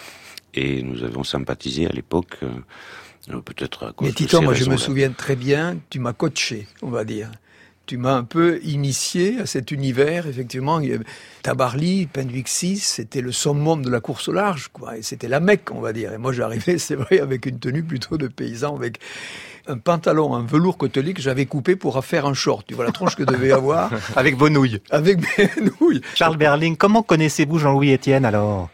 Et nous avons sympathisé à l'époque, peut-être à cause de ces raisons-là. Mais Titouan, moi je me souviens très bien, tu m'as coaché, on va dire. Tu m'as un peu initié à cet univers, effectivement. Tabarly, Penduxis, c'était le summum de la course au large, quoi. Et c'était la Mecque, on va dire. Et moi j'arrivais, c'est vrai, avec une tenue plutôt de paysan, avec un pantalon, un velours côtelé que j'avais coupé pour faire un short. Tu vois la tronche que devait avoir. Avec vos nouilles. Avec mes nouilles. Charles Berling, comment connaissez-vous Jean-Louis Etienne alors?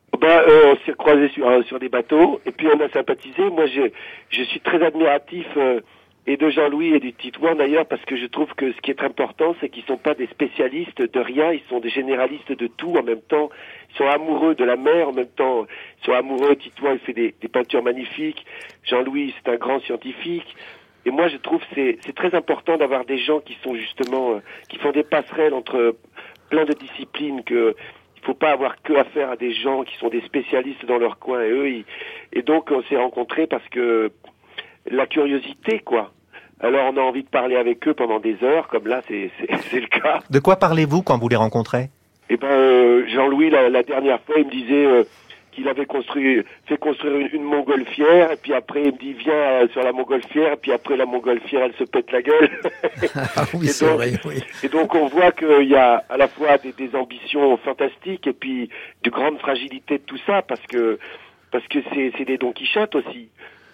On s'est croisés sur des bateaux et puis on a sympathisé. Moi, je suis très admiratif et de Jean-Louis et du Titouan d'ailleurs parce que je trouve que ce qui est important, c'est qu'ils sont pas des spécialistes de rien, ils sont des généralistes de tout en même temps. Ils sont amoureux de la mer en même temps. Ils sont amoureux. Titouan, il fait des peintures magnifiques. Jean-Louis, c'est un grand scientifique. Et moi, je trouve que c'est très important d'avoir des gens qui sont justement qui font des passerelles entre plein de disciplines que il faut pas avoir que affaire à des gens qui sont des spécialistes dans leur coin et donc on s'est rencontrés parce que la curiosité quoi. Alors on a envie de parler avec eux pendant des heures comme là c'est le cas. De quoi parlez-vous quand vous les rencontrez? Eh ben Jean-Louis la dernière fois il me disait qu'il avait fait construire une montgolfière et puis après il me dit viens sur la montgolfière et puis après la montgolfière elle se pète la gueule. Ah oui, c'est vrai, oui. Et donc on voit qu'il y a à la fois des ambitions fantastiques et puis de grandes fragilités de tout ça parce que c'est des Don Quichotte aussi.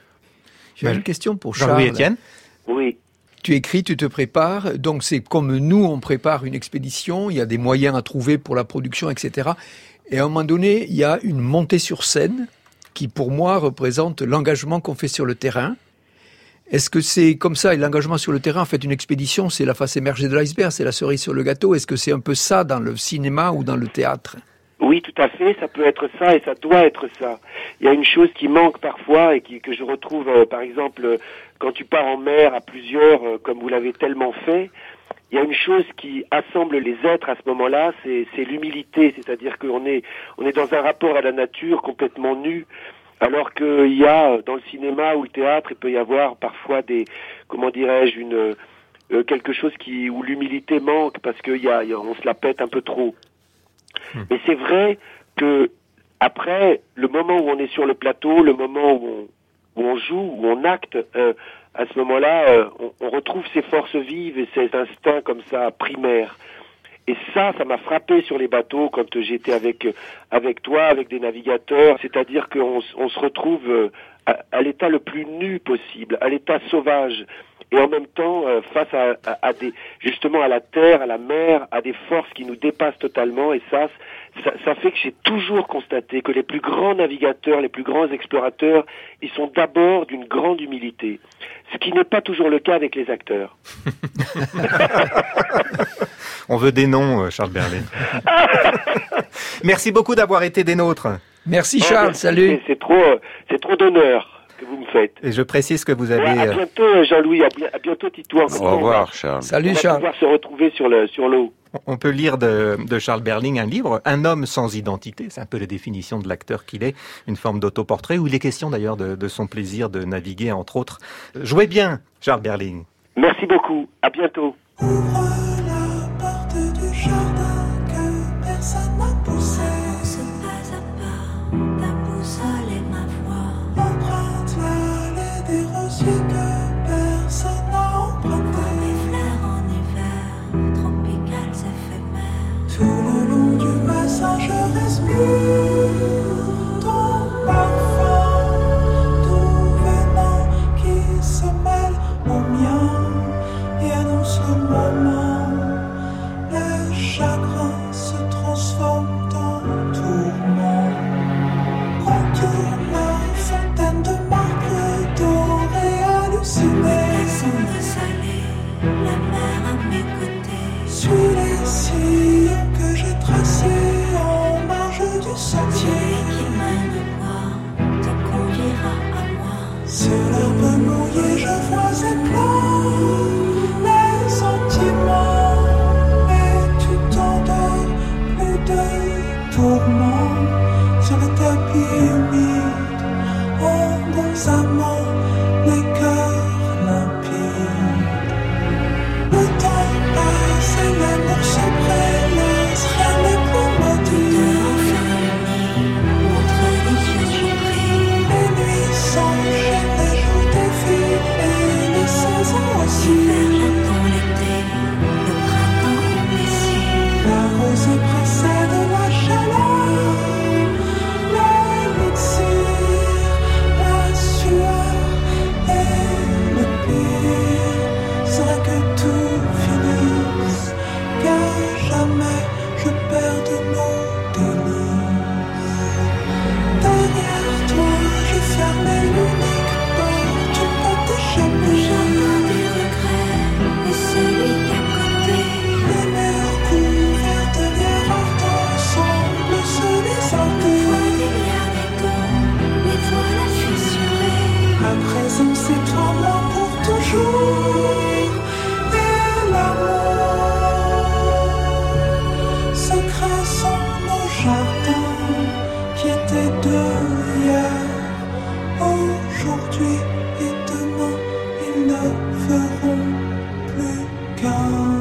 J'ai une question pour Charles. Jean-Louis Etienne. Oui. Tu écris, tu te prépares, donc c'est comme nous on prépare une expédition, il y a des moyens à trouver pour la production, etc. Et à un moment donné, il y a une montée sur scène qui, pour moi, représente l'engagement qu'on fait sur le terrain. Est-ce que c'est comme ça, et l'engagement sur le terrain, en fait, une expédition, c'est la face émergée de l'iceberg, c'est la cerise sur le gâteau. Est-ce que c'est un peu ça dans le cinéma ou dans le théâtre? Oui, tout à fait, ça peut être ça et ça doit être ça. Il y a une chose qui manque parfois et que je retrouve, par exemple, quand tu pars en mer à plusieurs, comme vous l'avez tellement fait, il y a une chose qui assemble les êtres à ce moment-là, c'est l'humilité, c'est-à-dire qu'on est dans un rapport à la nature complètement nu, alors qu'il y a dans le cinéma ou le théâtre, il peut y avoir parfois comment dirais-je, quelque chose où l'humilité manque parce on se la pète un peu trop. Mais c'est vrai que après, le moment où on est sur le plateau, le moment où on joue, où on acte, à ce moment-là, on retrouve ses forces vives et ses instincts comme ça primaires. Et ça m'a frappé sur les bateaux quand j'étais avec toi, avec des navigateurs. C'est-à-dire qu'on se retrouve à l'état le plus nu possible, à l'état sauvage. Et en même temps, face justement à la terre, à la mer, à des forces qui nous dépassent totalement. Et ça fait que j'ai toujours constaté que les plus grands navigateurs, les plus grands explorateurs, ils sont d'abord d'une grande humilité. Ce qui n'est pas toujours le cas avec les acteurs. On veut des noms, Charles Berling. Merci beaucoup d'avoir été des nôtres. Merci Charles, salut. C'est trop d'honneur que vous me faites. Et je précise que vous avez... à bientôt Jean-Louis, à bientôt Titouan. Au revoir Charles. Salut on va Charles. pouvoir se retrouver sur l'eau. On peut lire de Charles Berling un livre, Un homme sans identité, c'est un peu la définition de l'acteur qu'il est, une forme d'autoportrait, où il est question d'ailleurs de son plaisir de naviguer, entre autres. Jouez bien, Charles Berling. Merci beaucoup, à bientôt. Ouvre la porte du jardin que personne n'a poussé. Pas à pas, ta boussole et ma voix. Emprunte l'allée des rosiers que personne n'a emprunté. Des fleurs en hiver, tropicales éphémères. Tout le long du bassin je respire ton parfum, tout venant qui se mêle au mien et annonce le moment. Le chagrin se transforme en tourment. Contourne la fontaine de marbre dorée hallucinée. La sonde salée, la mer à mes côtés. Suis les sillons que j'ai tracés en marge du sentier. Qui mène moi, te conduira à moi. Sur l'herbe mouillée, je vois éclore les sentiments. Mais tu t'endors, plus de tourments. Sur le tapis humide, en bons amants, les cœurs limpides. Le temps passe et l'amour se prélasse, rien n'est plus maudit. Entre les yeux surpris, Les nuits s'enchaînent, les jours défilent et les saisons aussi. l'hiver j'attends l'été, le printemps messie. La rosée précède la chaleur, l'élixir, la sueur et le pire serait que tout finisse, qu'à jamais je perde nos délices. Derrière toi, j'ai fermé l'unique porte, tu peux Le t'échapper. jardin des regrets et celui d'à côté. Les murs couverts de lierre ardent semblent se désaltérer. Milliards d'étoiles, les voilà fissurées. À présent, c'est toi, moi pour toujours. Et l'amour, secrets sont nos jardins qui étaient deux hier. Aujourd'hui et demain, ils ne feront plus qu'un.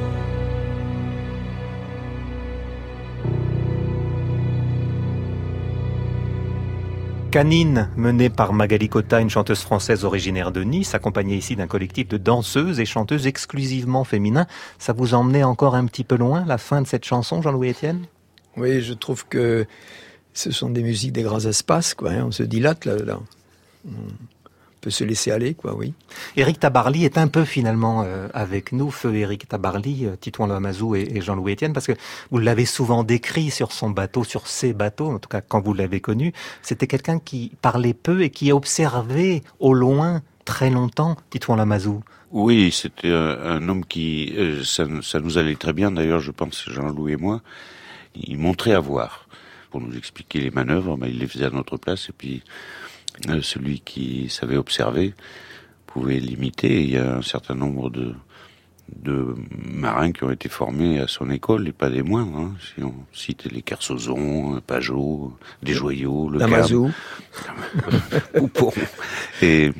Canine, menée par Magali Cotta, une chanteuse française originaire de Nice, accompagnée ici d'un collectif de danseuses et chanteuses exclusivement féminins. Ça vous emmenait encore un petit peu loin, la fin de cette chanson, Jean-Louis Etienne ? Oui, je trouve que ce sont des musiques des grands espaces, quoi. On se dilate là. On peut se laisser aller, quoi, oui. Éric Tabarly est un peu finalement avec nous, feu Éric Tabarly, Titouan Lamazou et Jean-Louis Etienne, parce que vous l'avez souvent décrit sur son bateau, sur ses bateaux, en tout cas quand vous l'avez connu, c'était quelqu'un qui parlait peu et qui observait au loin très longtemps, Titouan Lamazou. Oui, c'était un homme qui, ça nous allait très bien d'ailleurs, je pense, Jean-Louis et moi, il montrait à voir. Pour nous expliquer les manœuvres, il les faisait à notre place, et puis celui qui savait observer pouvait l'imiter. Il y a un certain nombre de marins qui ont été formés à son école, et pas des moindres. Hein. Si on cite les Kersozon, Pajot, Desjoyaux, Le Lamazou, Poupon. Et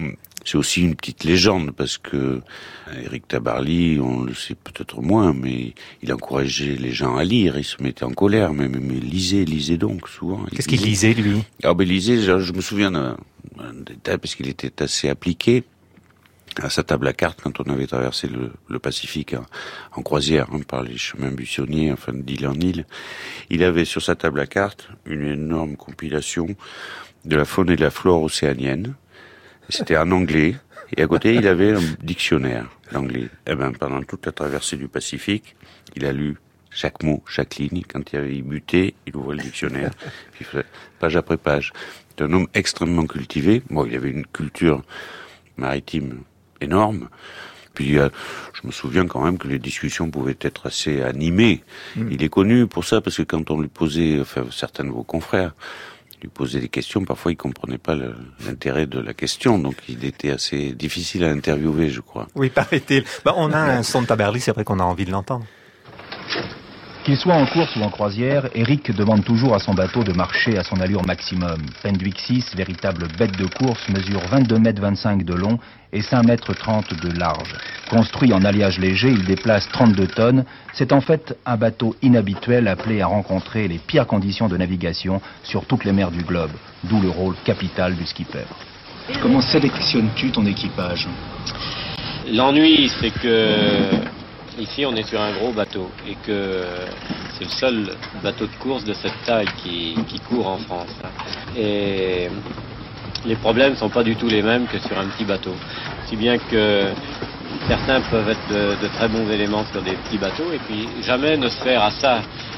c'est aussi une petite légende parce que Éric Tabarly, on le sait peut-être moins, mais il encourageait les gens à lire, il se mettait en colère, mais lisez donc souvent. Qu'est-ce qu'il lisait, lui? Lisait, je me souviens d'un détail parce qu'il était assez appliqué. À sa table à cartes, quand on avait traversé le Pacifique en croisière par les chemins buissonniers, enfin d'île en île, il avait sur sa table à cartes une énorme compilation de la faune et de la flore océanienne. C'était en anglais, et à côté il avait un dictionnaire d'anglais. Pendant toute la traversée du Pacifique, il a lu chaque mot, chaque ligne. Quand il avait buté, il ouvrait le dictionnaire, puis il faisait page après page. C'est un homme extrêmement cultivé. Bon, il avait une culture maritime énorme. Puis je me souviens quand même que les discussions pouvaient être assez animées. Il est connu pour ça parce que quand on lui posait, certains de vos confrères lui posaient des questions, parfois il comprenait pas l'intérêt de la question, donc il était assez difficile à interviewer, je crois. Oui, paraît-il. On a un son de Tabarly, c'est vrai qu'on a envie de l'entendre. Qu'il soit en course ou en croisière, Éric demande toujours à son bateau de marcher à son allure maximum. Penduic 6, véritable bête de course, mesure 22,25 mètres de long et 5,30 mètres de large. Construit en alliage léger, il déplace 32 tonnes. C'est en fait un bateau inhabituel appelé à rencontrer les pires conditions de navigation sur toutes les mers du globe, d'où le rôle capital du skipper. Comment sélectionnes-tu ton équipage? L'ennui, c'est que ici, on est sur un gros bateau et que c'est le seul bateau de course de cette taille qui court en France. Et les problèmes ne sont pas du tout les mêmes que sur un petit bateau. Si bien que certains peuvent être de très bons éléments sur des petits bateaux et puis jamais ne se faire à ça.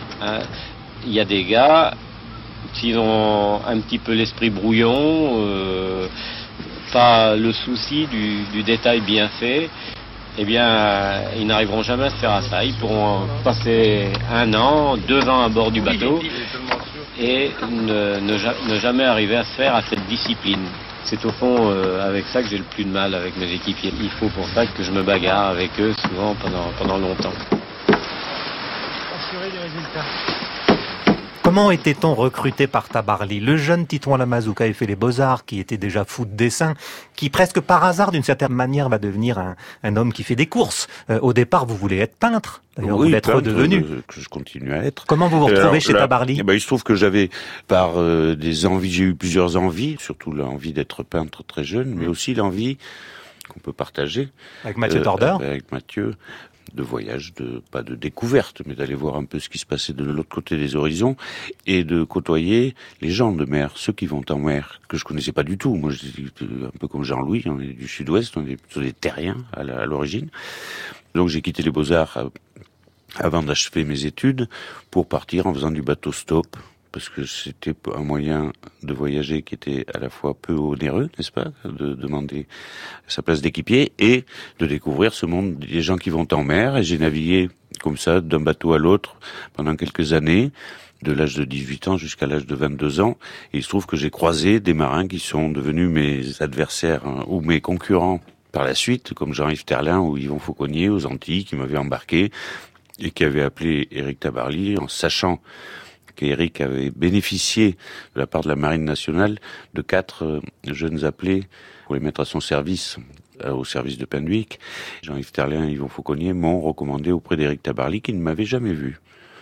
Il y a des gars, s'ils ont un petit peu l'esprit brouillon, pas le souci du détail bien fait, eh bien, ils n'arriveront jamais à se faire à ça. Ils pourront passer 1 an, 2 ans à bord du bateau et ne jamais arriver à se faire à cette discipline. C'est au fond avec ça que j'ai le plus de mal avec mes équipiers. Il faut pour ça que je me bagarre avec eux souvent pendant longtemps. Assurer des résultats. Comment était-on recruté par Tabarly? Le jeune Titouan Lamazou qui avait fait les Beaux-Arts, qui était déjà fou de dessin, qui presque par hasard, d'une certaine manière, va devenir un homme qui fait des courses. Au départ, vous voulez être peintre. D'ailleurs, oui, vous l'êtes redevenu. Que je continue à être. Comment vous vous retrouvez chez Tabarly? Il se trouve que j'avais, par des envies, j'ai eu plusieurs envies, surtout l'envie d'être peintre très jeune, mais aussi l'envie qu'on peut partager. Avec Mathieu Tordeur? Avec Mathieu. De voyage, pas de découverte, mais d'aller voir un peu ce qui se passait de l'autre côté des horizons et de côtoyer les gens de mer, ceux qui vont en mer, que je connaissais pas du tout. Moi, j'étais un peu comme Jean-Louis, on est du sud-ouest, on est plutôt des terriens à l'origine. Donc j'ai quitté les Beaux-Arts avant d'achever mes études pour partir en faisant du bateau stop, parce que c'était un moyen de voyager qui était à la fois peu onéreux, n'est-ce pas, de demander sa place d'équipier et de découvrir ce monde des gens qui vont en mer. Et j'ai navigué comme ça d'un bateau à l'autre pendant quelques années, de l'âge de 18 ans jusqu'à l'âge de 22 ans. Et il se trouve que j'ai croisé des marins qui sont devenus mes adversaires ou mes concurrents par la suite, comme Jean-Yves Terlin ou Yvon Fauconnier aux Antilles, qui m'avaient embarqué et qui avaient appelé Éric Tabarly en sachant qu'Éric avait bénéficié de la part de la Marine nationale de 4 jeunes appelés pour les mettre à son service, au service de Penduic. Jean-Yves Terlin et Yvon Fauconnier m'ont recommandé auprès d'Éric Tabarly qui ne m'avait jamais vu.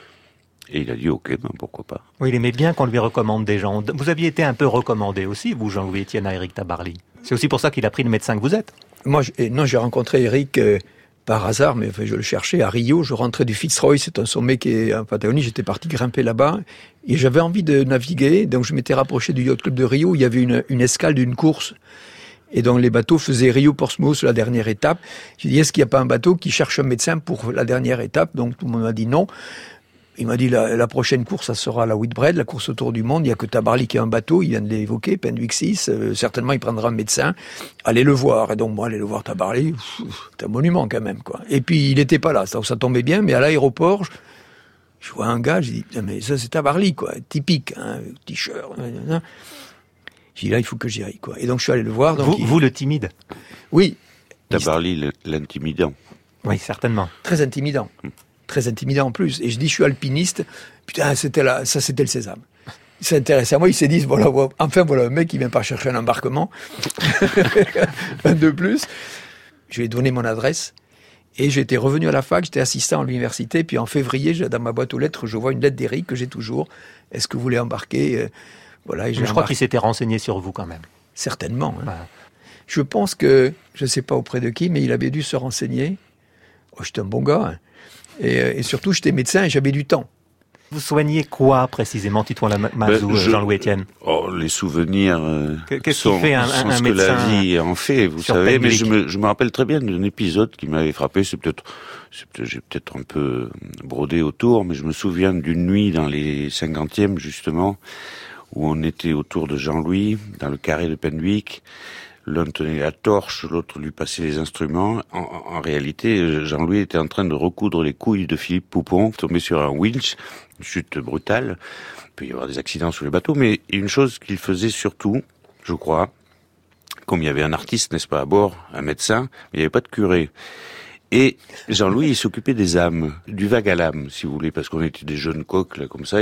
Et il a dit ok, pourquoi pas. Oui, il aimait bien qu'on lui recommande des gens. Vous aviez été un peu recommandé aussi, vous, Jean-Louis Etienne, à Éric Tabarly. C'est aussi pour ça qu'il a pris le médecin que vous êtes. Moi, j'ai rencontré Éric par hasard, mais je le cherchais à Rio. Je rentrais du Fitzroy, c'est un sommet qui est en Patagonie. J'étais parti grimper là-bas et j'avais envie de naviguer. Donc je m'étais rapproché du Yacht Club de Rio. Il y avait une escale d'une course et donc les bateaux faisaient Rio-Portsmouth, la dernière étape. J'ai dit, est-ce qu'il n'y a pas un bateau qui cherche un médecin pour la dernière étape? Donc tout le monde m'a dit non. Il m'a dit la prochaine course, ça sera la Whitbread, la course autour du monde. Il n'y a que Tabarly qui a un bateau, il vient de l'évoquer, Penduic 6. Certainement, il prendra un médecin. Allez le voir. Et donc, moi, aller le voir Tabarly, c'est un monument quand même, quoi. Et puis, il n'était pas là, ça tombait bien, mais à l'aéroport, je vois un gars, j'ai dit, mais ça, c'est Tabarly, quoi. Typique, hein, t-shirt. J'ai dit, là, il faut que j'y aille, quoi. Et donc, je suis allé le voir. Donc, vous le timide? Oui. Tabarly, l'intimidant. Oui, certainement. Très intimidant. Très intimidant en plus. Et je dis, je suis alpiniste. Putain, c'était le sésame. s'intéresse à moi, il s'est dit, voilà un mec qui vient pas chercher un embarquement. Un de plus. Je lui ai donné mon adresse. Et j'étais revenu à la fac, j'étais assistant à l'université, puis en février, dans ma boîte aux lettres, je vois une lettre d'Éric que j'ai toujours. Est-ce que vous voulez embarquer? Voilà, et je crois qu'il s'était renseigné sur vous quand même. Certainement. Hein. Bah. Je pense que, je ne sais pas auprès de qui, mais il avait dû se renseigner. Oh, j'étais un bon gars. Hein. Et surtout, j'étais médecin et j'avais du temps. Vous soignez quoi précisément, Titouan Lamazou, Jean-Louis Etienne? Les souvenirs sont ce que la vie en fait, vous savez. Mais je me rappelle très bien d'un épisode qui m'avait frappé. J'ai peut-être un peu brodé autour, mais je me souviens d'une nuit dans les 50e, justement, où on était autour de Jean-Louis, dans le carré de Penduick. L'un tenait la torche, l'autre lui passait les instruments. En réalité, Jean-Louis était en train de recoudre les couilles de Philippe Poupon, tombé sur un winch, une chute brutale. Il peut y avoir des accidents sur les bateaux, mais une chose qu'il faisait surtout, je crois, comme il y avait un artiste, n'est-ce pas, à bord, un médecin, mais il n'y avait pas de curé. Et Jean-Louis, il s'occupait des âmes, du vague à l'âme, si vous voulez, parce qu'on était des jeunes coqs, là, comme ça,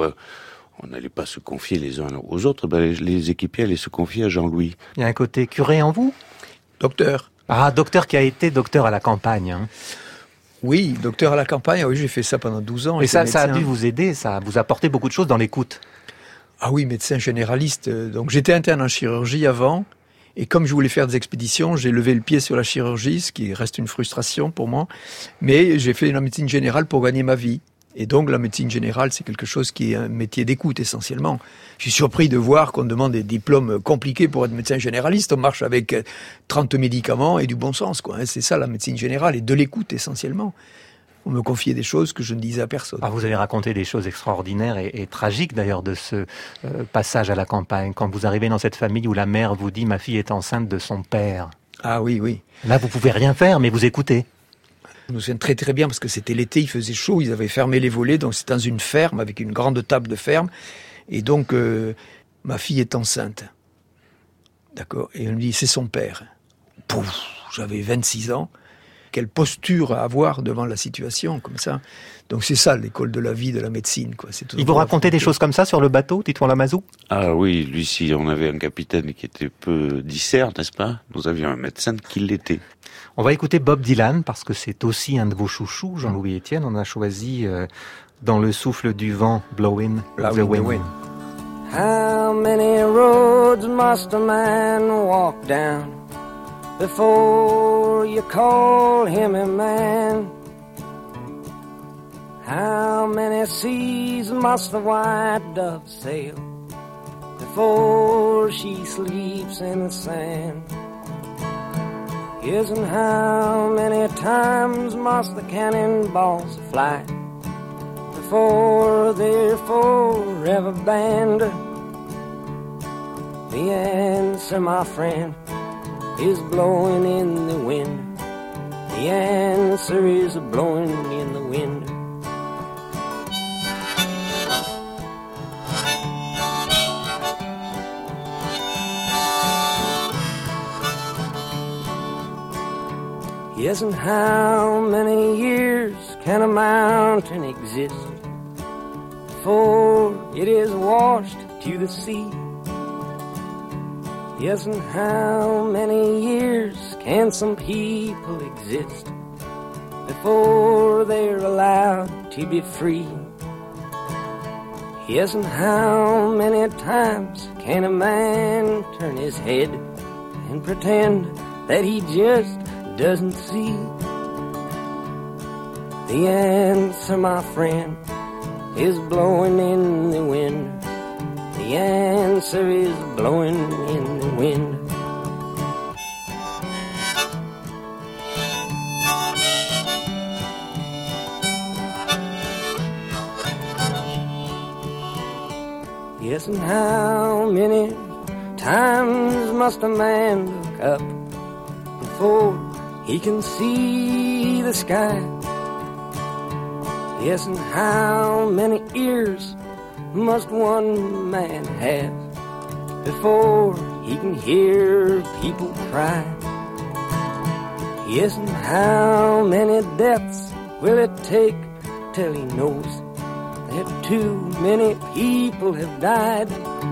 on n'allait pas se confier les uns aux autres, les équipiers allaient se confier à Jean-Louis. Il y a un côté curé en vous? Docteur. Ah, docteur qui a été docteur à la campagne. Hein. Oui, docteur à la campagne, oui, j'ai fait ça pendant 12 ans. Et ça a dû vous aider, ça a vous apporté beaucoup de choses dans l'écoute. Ah oui, médecin généraliste. Donc j'étais interne en chirurgie avant, et comme je voulais faire des expéditions, j'ai levé le pied sur la chirurgie, ce qui reste une frustration pour moi, mais j'ai fait la médecine générale pour gagner ma vie. Et donc la médecine générale, c'est quelque chose qui est un métier d'écoute essentiellement. Je suis surpris de voir qu'on demande des diplômes compliqués pour être médecin généraliste. On marche avec 30 médicaments et du bon sens, quoi. C'est ça la médecine générale, et de l'écoute essentiellement. On me confiait des choses que je ne disais à personne. Ah, vous avez raconté des choses extraordinaires et tragiques d'ailleurs de ce passage à la campagne. Quand vous arrivez dans cette famille où la mère vous dit « ma fille est enceinte de son père ». Ah oui, oui. Là, vous pouvez rien faire, mais vous écoutez. Je me souviens très très bien parce que c'était l'été, il faisait chaud, ils avaient fermé les volets, donc c'était dans une ferme avec une grande table de ferme. Et donc, ma fille est enceinte. D'accord. Et elle me dit, c'est son père. Pouf, j'avais 26 ans. Quelle posture à avoir devant la situation, comme ça. Donc c'est ça, l'école de la vie, de la médecine, quoi. Il vous racontait des choses comme ça sur le bateau, Titouan Lamazou? Ah oui, lui, si on avait un capitaine qui était peu disert, n'est-ce pas? Nous avions un médecin qui l'était. On va écouter Bob Dylan, parce que c'est aussi un de vos chouchous, Jean-Louis Etienne. On a choisi Dans le souffle du vent, Blowin' the Wind. How many roads must a man walk down before you call him a man? How many seas must the white dove sail before she sleeps in the sand? Yes, and how many times must the cannonballs fly before they're forever banned? The answer, my friend, is blowing in the wind. The answer is blowing in the wind. Yes, and how many years can a mountain exist before it is washed to the sea? Yes, and how many years can some people exist before they're allowed to be free? Yes, and how many times can a man turn his head and pretend that he just doesn't see? The answer, my friend, is blowing in the wind. The answer is blowing in the wind. Yes, and how many times must a man look up before he can see the sky? Yes, and how many ears must one man have before he can hear people cry? Yes, and how many deaths will it take till he knows if too many people have died?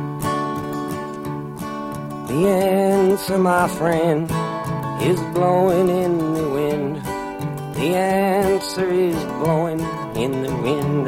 The answer, my friend, is blowing in the wind. The answer is blowing in the wind.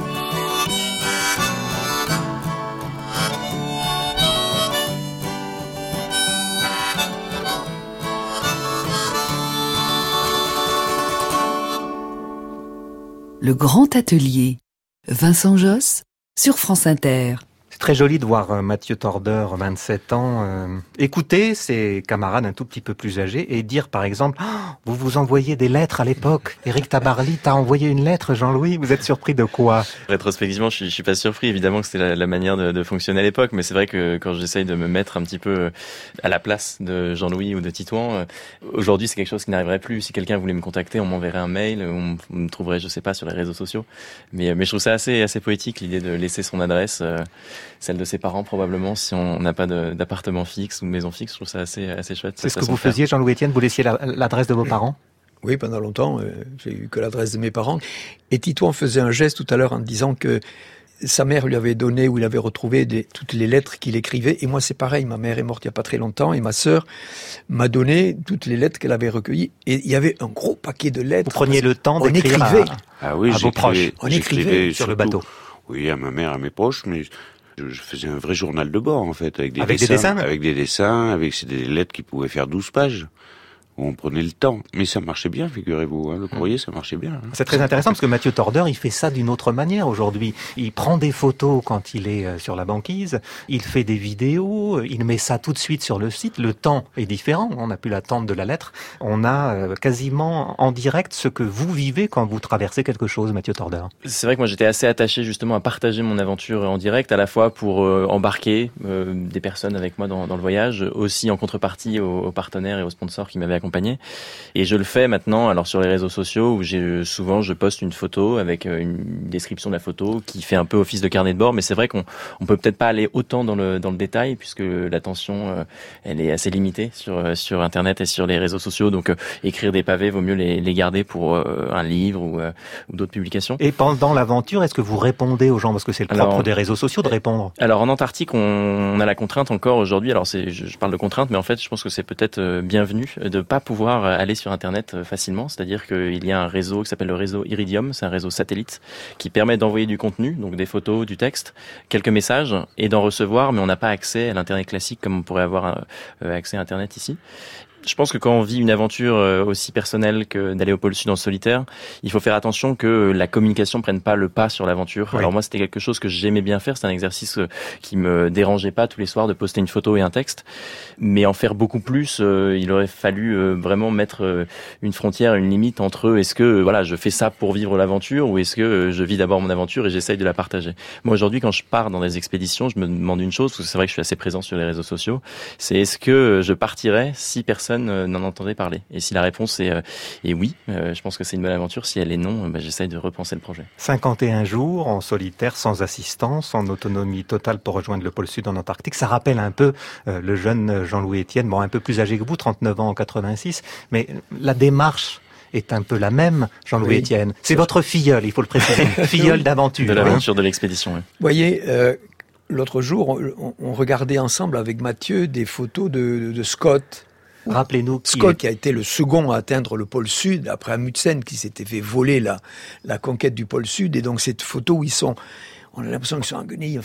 Le grand atelier. Vincent Josse sur France Inter. C'est très joli de voir Mathieu Torder, 27 ans, écouter ses camarades un tout petit peu plus âgés et dire par exemple vous vous envoyez des lettres à l'époque. Éric Tabarly t'a envoyé une lettre, Jean-Louis. Vous êtes surpris de quoi? Rétrospectivement, je suis pas surpris. Évidemment que c'était la manière de fonctionner à l'époque, mais c'est vrai que quand j'essaye de me mettre un petit peu à la place de Jean-Louis ou de Titouan, aujourd'hui c'est quelque chose qui n'arriverait plus. Si quelqu'un voulait me contacter, on m'enverrait un mail, on me trouverait, je sais pas, sur les réseaux sociaux. Mais je trouve ça assez poétique, l'idée de laisser son adresse, celle de ses parents probablement, si on n'a pas d'appartement fixe ou de maison fixe. Je trouve ça assez chouette. C'est ce que vous faisiez, Jean-Louis Etienne, vous laissiez l'adresse de vos parents? Oui, pendant longtemps, j'ai eu que l'adresse de mes parents. Et Titouan faisait un geste tout à l'heure en disant que sa mère lui avait donné, ou il avait retrouvé toutes les lettres qu'il écrivait. Et moi, c'est pareil. Ma mère est morte il n'y a pas très longtemps et ma sœur m'a donné toutes les lettres qu'elle avait recueillies. Et il y avait un gros paquet de lettres. Vous preniez le temps d'écrire à vos proches. On écrivait sur le bateau. Oui, à ma mère, à mes proches, mais je faisais un vrai journal de bord, en fait, avec des dessins. Avec des dessins, avec des lettres qui pouvaient faire 12 pages. On prenait le temps. Mais ça marchait bien, figurez-vous. Le courrier, ça marchait bien. C'est très intéressant parce que Mathieu Torder, il fait ça d'une autre manière aujourd'hui. Il prend des photos quand il est sur la banquise, il fait des vidéos, il met ça tout de suite sur le site. Le temps est différent. On n'a plus l'attente de la lettre. On a quasiment en direct ce que vous vivez quand vous traversez quelque chose, Mathieu Torder. C'est vrai que moi j'étais assez attaché justement à partager mon aventure en direct, à la fois pour embarquer des personnes avec moi dans le voyage, aussi en contrepartie aux partenaires et aux sponsors qui m'avaient accompagné. Et je le fais maintenant alors sur les réseaux sociaux où je poste une photo avec une description de la photo qui fait un peu office de carnet de bord, mais c'est vrai qu'on peut peut-être pas aller autant dans le détail puisque l'attention elle est assez limitée sur internet et sur les réseaux sociaux, donc écrire des pavés vaut mieux les garder pour un livre ou d'autres publications. Et pendant l'aventure, est-ce que vous répondez aux gens parce que c'est le propre des réseaux sociaux de répondre? Alors en Antarctique, on a la contrainte encore aujourd'hui. Alors je parle de contrainte, mais en fait je pense que c'est peut-être bienvenu de pas pouvoir aller sur Internet facilement. C'est-à-dire qu'il y a un réseau qui s'appelle le réseau Iridium, c'est un réseau satellite qui permet d'envoyer du contenu, donc des photos, du texte, quelques messages et d'en recevoir, mais on n'a pas accès à l'Internet classique comme on pourrait avoir accès à Internet ici. Je pense que quand on vit une aventure aussi personnelle que d'aller au pôle Sud en solitaire, il faut faire attention que la communication prenne pas le pas sur l'aventure. Oui. Alors moi, c'était quelque chose que j'aimais bien faire. C'est un exercice qui me dérangeait pas tous les soirs de poster une photo et un texte. Mais en faire beaucoup plus, il aurait fallu vraiment mettre une frontière, une limite entre est-ce que je fais ça pour vivre l'aventure ou est-ce que je vis d'abord mon aventure et j'essaye de la partager. Moi aujourd'hui, quand je pars dans des expéditions, je me demande une chose, parce que c'est vrai que je suis assez présent sur les réseaux sociaux, c'est est-ce que je partirais si personne n'en entendait parler. Et si la réponse est oui, je pense que c'est une bonne aventure. Si elle est non, j'essaye de repenser le projet. 51 jours en solitaire, sans assistance, en autonomie totale pour rejoindre le pôle Sud en Antarctique. Ça rappelle un peu le jeune Jean-Louis Etienne, un peu plus âgé que vous, 39 ans en 86, mais la démarche est un peu la même, Jean-Louis Etienne. C'est votre filleul, il faut le préciser, filleul d'aventure. De l'aventure de l'expédition, oui. Vous voyez, l'autre jour, on regardait ensemble avec Mathieu des photos de Scott. Rappelez-nous Scott qui a été le second à atteindre le pôle Sud après Amundsen qui s'était fait voler la conquête du pôle Sud, et donc cette photo où on a l'impression qu'ils sont en guenilles,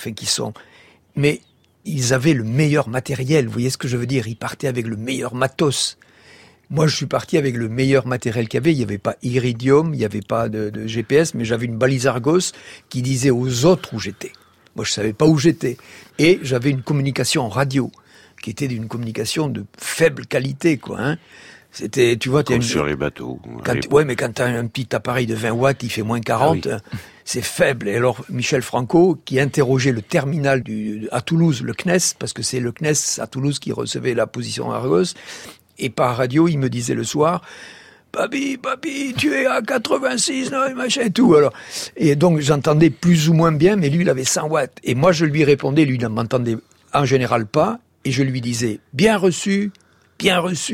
mais ils avaient le meilleur matériel, vous voyez ce que je veux dire, ils partaient avec le meilleur matos. Moi, je suis parti avec le meilleur matériel qu'il y avait. Il n'y avait pas Iridium, il n'y avait pas de GPS, mais j'avais une balise Argos qui disait aux autres où j'étais. Moi, je savais pas où j'étais. Et j'avais une communication en radio qui était d'une communication de faible qualité, C'était, tu vois, sur les bateaux. Mais quand t'as un petit appareil de 20 watts, il fait moins 40, c'est faible. Et alors, Michel Franco, qui interrogeait le terminal à Toulouse, le CNES, parce que c'est le CNES à Toulouse qui recevait la position Argos, et par radio, il me disait le soir, Papi, tu es à 86, machin et tout. Alors, et donc, j'entendais plus ou moins bien, mais lui, il avait 100 watts. Et moi, je lui répondais, lui, il ne m'entendait en général pas, et je lui disais, bien reçu,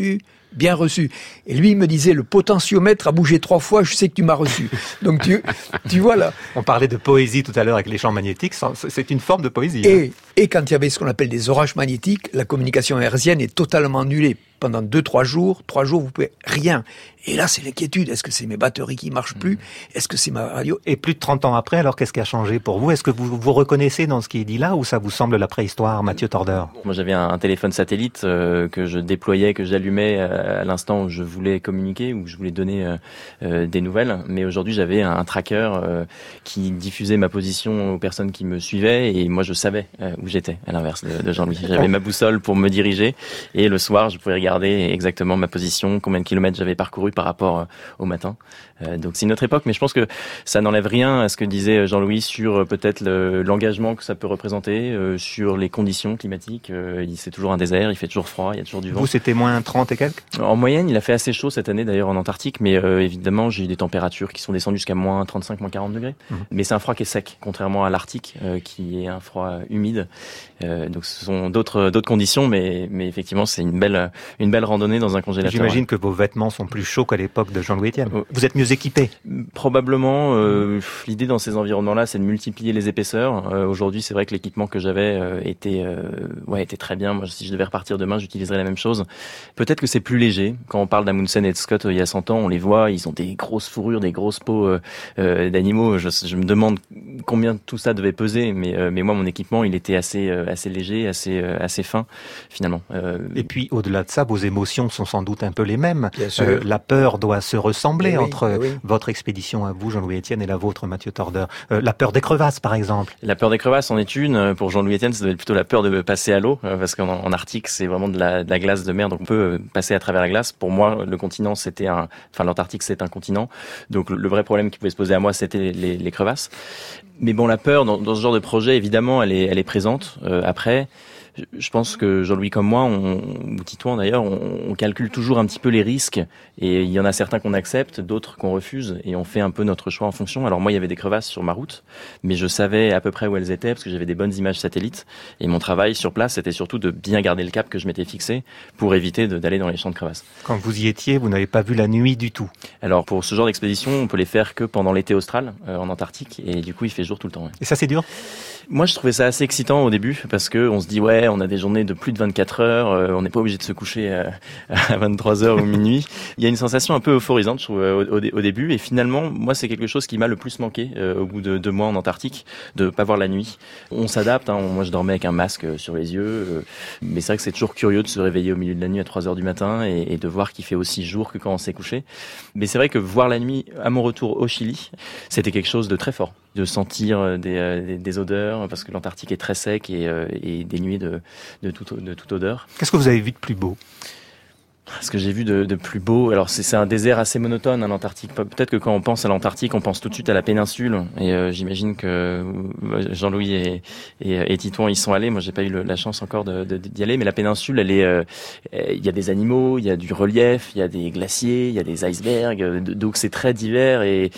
bien reçu. Et lui, il me disait, le potentiomètre a bougé 3 fois, je sais que tu m'as reçu. Donc tu vois là. On parlait de poésie tout à l'heure avec les champs magnétiques, c'est une forme de poésie. Et quand il y avait ce qu'on appelle des orages magnétiques, la communication hertzienne est totalement annulée. Pendant 2-3 jours, vous pouvez rien. Et là, c'est l'inquiétude. Est-ce que c'est mes batteries qui marchent plus? Est-ce que c'est ma radio? Et plus de 30 ans après, alors qu'est-ce qui a changé pour vous? Est-ce que vous vous reconnaissez dans ce qui est dit là, ou ça vous semble la préhistoire, Mathieu Torder? Moi, j'avais un téléphone satellite que je déployais, que j'allumais à l'instant où je voulais communiquer, où je voulais donner des nouvelles. Mais aujourd'hui, j'avais un tracker qui diffusait ma position aux personnes qui me suivaient, et moi, je savais où j'étais, à l'inverse de Jean-Louis. J'avais ma boussole pour me diriger, et le soir, je pouvais regarder exactement ma position, combien de kilomètres j'avais parcouru par rapport au matin. Donc c'est une autre époque, mais je pense que ça n'enlève rien à ce que disait Jean-Louis sur peut-être l'engagement que ça peut représenter, sur les conditions climatiques. C'est toujours un désert, il fait toujours froid, il y a toujours du vent. Vous, c'était moins 30 et quelques? En moyenne, il a fait assez chaud cette année d'ailleurs en Antarctique, mais évidemment j'ai eu des températures qui sont descendues jusqu'à moins 35, moins 40 degrés. Mais c'est un froid qui est sec, contrairement à l'Arctique qui est un froid humide. Donc ce sont d'autres conditions, mais effectivement c'est une belle randonnée dans un congélateur. J'imagine que vos vêtements sont plus chauds qu'à l'époque de Jean-Louis Etienne. Vous êtes mieux équipé? Probablement. L'idée dans ces environnements-là, c'est de multiplier les épaisseurs. Aujourd'hui, c'est vrai que l'équipement que j'avais était très bien. Moi, si je devais repartir demain, j'utiliserais la même chose. Peut-être que c'est plus léger. Quand on parle d'Amundsen et de Scott il y a 100 ans, on les voit, ils ont des grosses fourrures, des grosses peaux d'animaux. Je me demande combien tout ça devait peser, mais moi, mon équipement, il était assez léger, assez fin, finalement. Et puis, au-delà de ça, vos émotions sont sans doute un peu les mêmes. La peur doit se ressembler entre votre expédition à vous, Jean-Louis Etienne, et la vôtre, Mathieu Torder. La peur des crevasses, par exemple. La peur des crevasses en est une. Pour Jean-Louis Etienne, ça doit être plutôt la peur de passer à l'eau, parce qu'en Arctique, c'est vraiment de la glace de mer, donc on peut passer à travers la glace. Pour moi, le continent, l'Antarctique, c'est un continent. Donc le vrai problème qui pouvait se poser à moi, c'était les crevasses. Mais bon, la peur, dans ce genre de projet, évidemment, elle est présente. Après, je pense que Jean-Louis comme moi, ou Titouan d'ailleurs, on calcule toujours un petit peu les risques, et il y en a certains qu'on accepte, d'autres qu'on refuse, et on fait un peu notre choix en fonction. Alors moi, il y avait des crevasses sur ma route, mais je savais à peu près où elles étaient parce que j'avais des bonnes images satellites, et mon travail sur place, c'était surtout de bien garder le cap que je m'étais fixé pour éviter d'aller dans les champs de crevasses. Quand vous y étiez, vous n'avez pas vu la nuit du tout? Alors pour ce genre d'expédition, on peut les faire que pendant l'été austral en Antarctique, et du coup, il fait jour tout le temps. Ouais. Et ça, c'est dur? Moi, je trouvais ça assez excitant au début parce que on se dit on a des journées de plus de 24 heures, on n'est pas obligé de se coucher à 23 heures ou minuit. Il y a une sensation un peu euphorisante, je trouve, au début. Et finalement, moi, c'est quelque chose qui m'a le plus manqué au bout de 2 mois en Antarctique, de pas voir la nuit. On s'adapte. Moi, je dormais avec un masque sur les yeux, mais c'est vrai que c'est toujours curieux de se réveiller au milieu de la nuit à 3 heures du matin et de voir qu'il fait aussi jour que quand on s'est couché. Mais c'est vrai que voir la nuit à mon retour au Chili, c'était quelque chose de très fort, de sentir des odeurs, parce que l'Antarctique est très sec et dénué de toute odeur. Qu'est-ce que vous avez vu de plus beau? Ce que j'ai vu de plus beau, alors c'est un désert assez monotone, l'Antarctique. Peut-être que quand on pense à l'Antarctique, on pense tout de suite à la péninsule. Et j'imagine que Jean-Louis et Titouan y sont allés. Moi, j'ai pas eu la chance encore d'y aller, mais la péninsule, il y a des animaux, il y a du relief, il y a des glaciers, il y a des icebergs. Donc c'est très divers et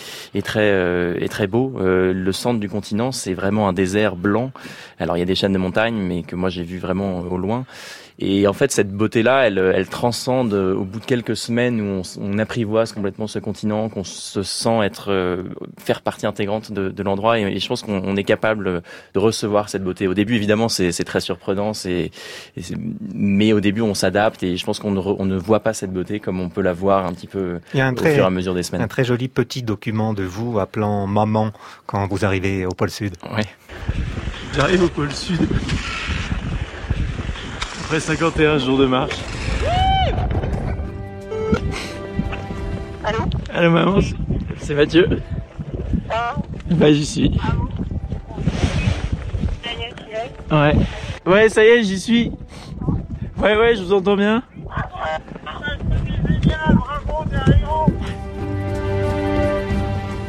très beau. Le centre du continent, c'est vraiment un désert blanc. Alors il y a des chaînes de montagnes, mais que moi j'ai vu vraiment au loin. Et en fait, cette beauté-là, elle transcende au bout de quelques semaines où on apprivoise complètement ce continent, qu'on se sent faire partie intégrante de l'endroit. Et je pense qu'on est capable de recevoir cette beauté. Au début, évidemment, c'est très surprenant. Mais au début, on s'adapte et je pense qu'on ne voit pas cette beauté comme on peut la voir un petit peu au fur et à mesure des semaines. Un très joli petit document de vous appelant maman quand vous arrivez au pôle Sud. Ouais. J'arrive au pôle Sud. Après 51 jours de marche. Allô? Allô maman, c'est Mathieu. Bah j'y suis. Ouais. Ouais, ça y est, j'y suis. Ouais, je vous entends bien.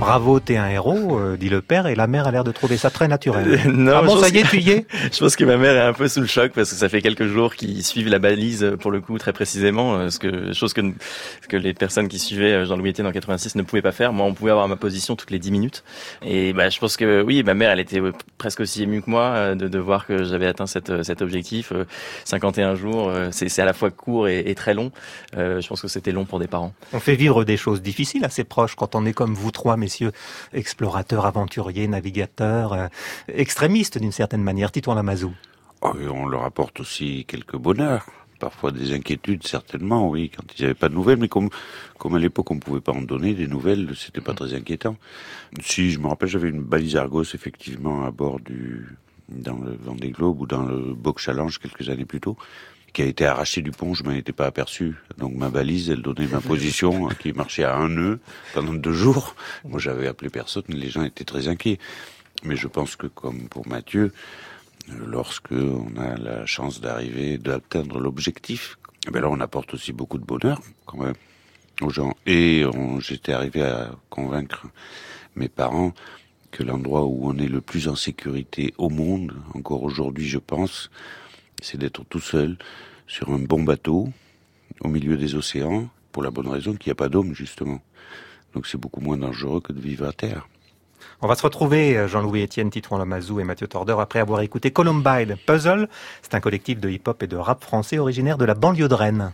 Bravo, t'es un héros, dit le père, et la mère a l'air de trouver ça très naturel. Non, ah bon, ça y est, tu y es? Je pense que ma mère est un peu sous le choc parce que ça fait quelques jours qu'ils suivent la balise pour le coup très précisément, chose que les personnes qui suivaient Jean-Louis Etienne en 86 ne pouvaient pas faire. Moi, on pouvait avoir ma position toutes les 10 minutes. Et je pense que oui, ma mère, elle était presque aussi émue que moi de voir que j'avais atteint cet objectif. 51 jours, c'est à la fois court et très long. Je pense que c'était long pour des parents. On fait vivre des choses difficiles à ses proches quand on est comme vous trois, messieurs, explorateurs, aventuriers, navigateurs, extrémistes d'une certaine manière. Titouan Lamazou. Oh, on leur apporte aussi quelques bonheurs. Parfois des inquiétudes, certainement, oui, quand ils n'avaient pas de nouvelles. Mais comme à l'époque, on ne pouvait pas en donner des nouvelles, c'était pas très inquiétant. Si, je me rappelle, j'avais une balise Argos, effectivement, à bord dans le Vendée Globe ou dans le Boc Challenge quelques années plus tôt, qui a été arrachée du pont, je m'en étais pas aperçu. Donc ma balise, elle donnait ma position, qui marchait à un nœud pendant 2 jours. Moi, j'avais appelé personne, les gens étaient très inquiets. Mais je pense que, comme pour Mathieu, lorsque on a la chance d'atteindre l'objectif, là, on apporte aussi beaucoup de bonheur, quand même, aux gens. Et j'étais arrivé à convaincre mes parents que l'endroit où on est le plus en sécurité au monde, encore aujourd'hui, je pense, c'est d'être tout seul sur un bon bateau au milieu des océans, pour la bonne raison qu'il n'y a pas d'homme, justement. Donc c'est beaucoup moins dangereux que de vivre à terre. On va se retrouver, Jean-Louis Etienne, Titouan Lamazou et Mathieu Tordeur, après avoir écouté Columbine Puzzle. C'est un collectif de hip-hop et de rap français originaire de la banlieue de Rennes.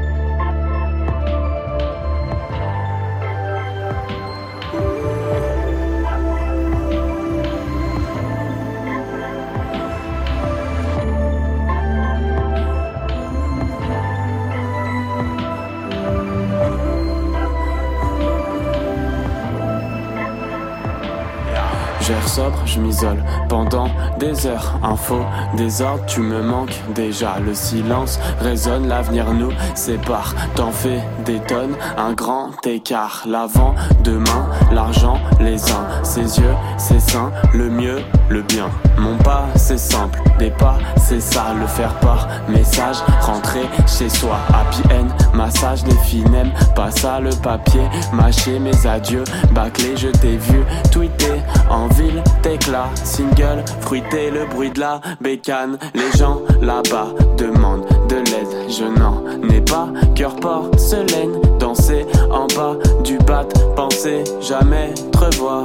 J'air sobre, je m'isole pendant des heures. Info, désordre, tu me manques déjà. Le silence résonne, l'avenir nous sépare. T'en fais des tonnes, un grand écart. L'avant, demain, l'argent, les uns. Ses yeux, ses seins, le mieux, le bien. Mon pas, c'est simple, des pas, c'est ça. Le faire part, message, rentrer chez soi. Happy end, massage, les filles n'aiment pas ça. Le papier, mâcher mes adieux. Bâclé, je t'ai vu tweeter en ville, t'éclat, single, fruité, le bruit de la bécane. Les gens là-bas demandent de l'aide, je n'en ai pas. Cœur porcelaine, danser en bas du bat, penser jamais te revoir.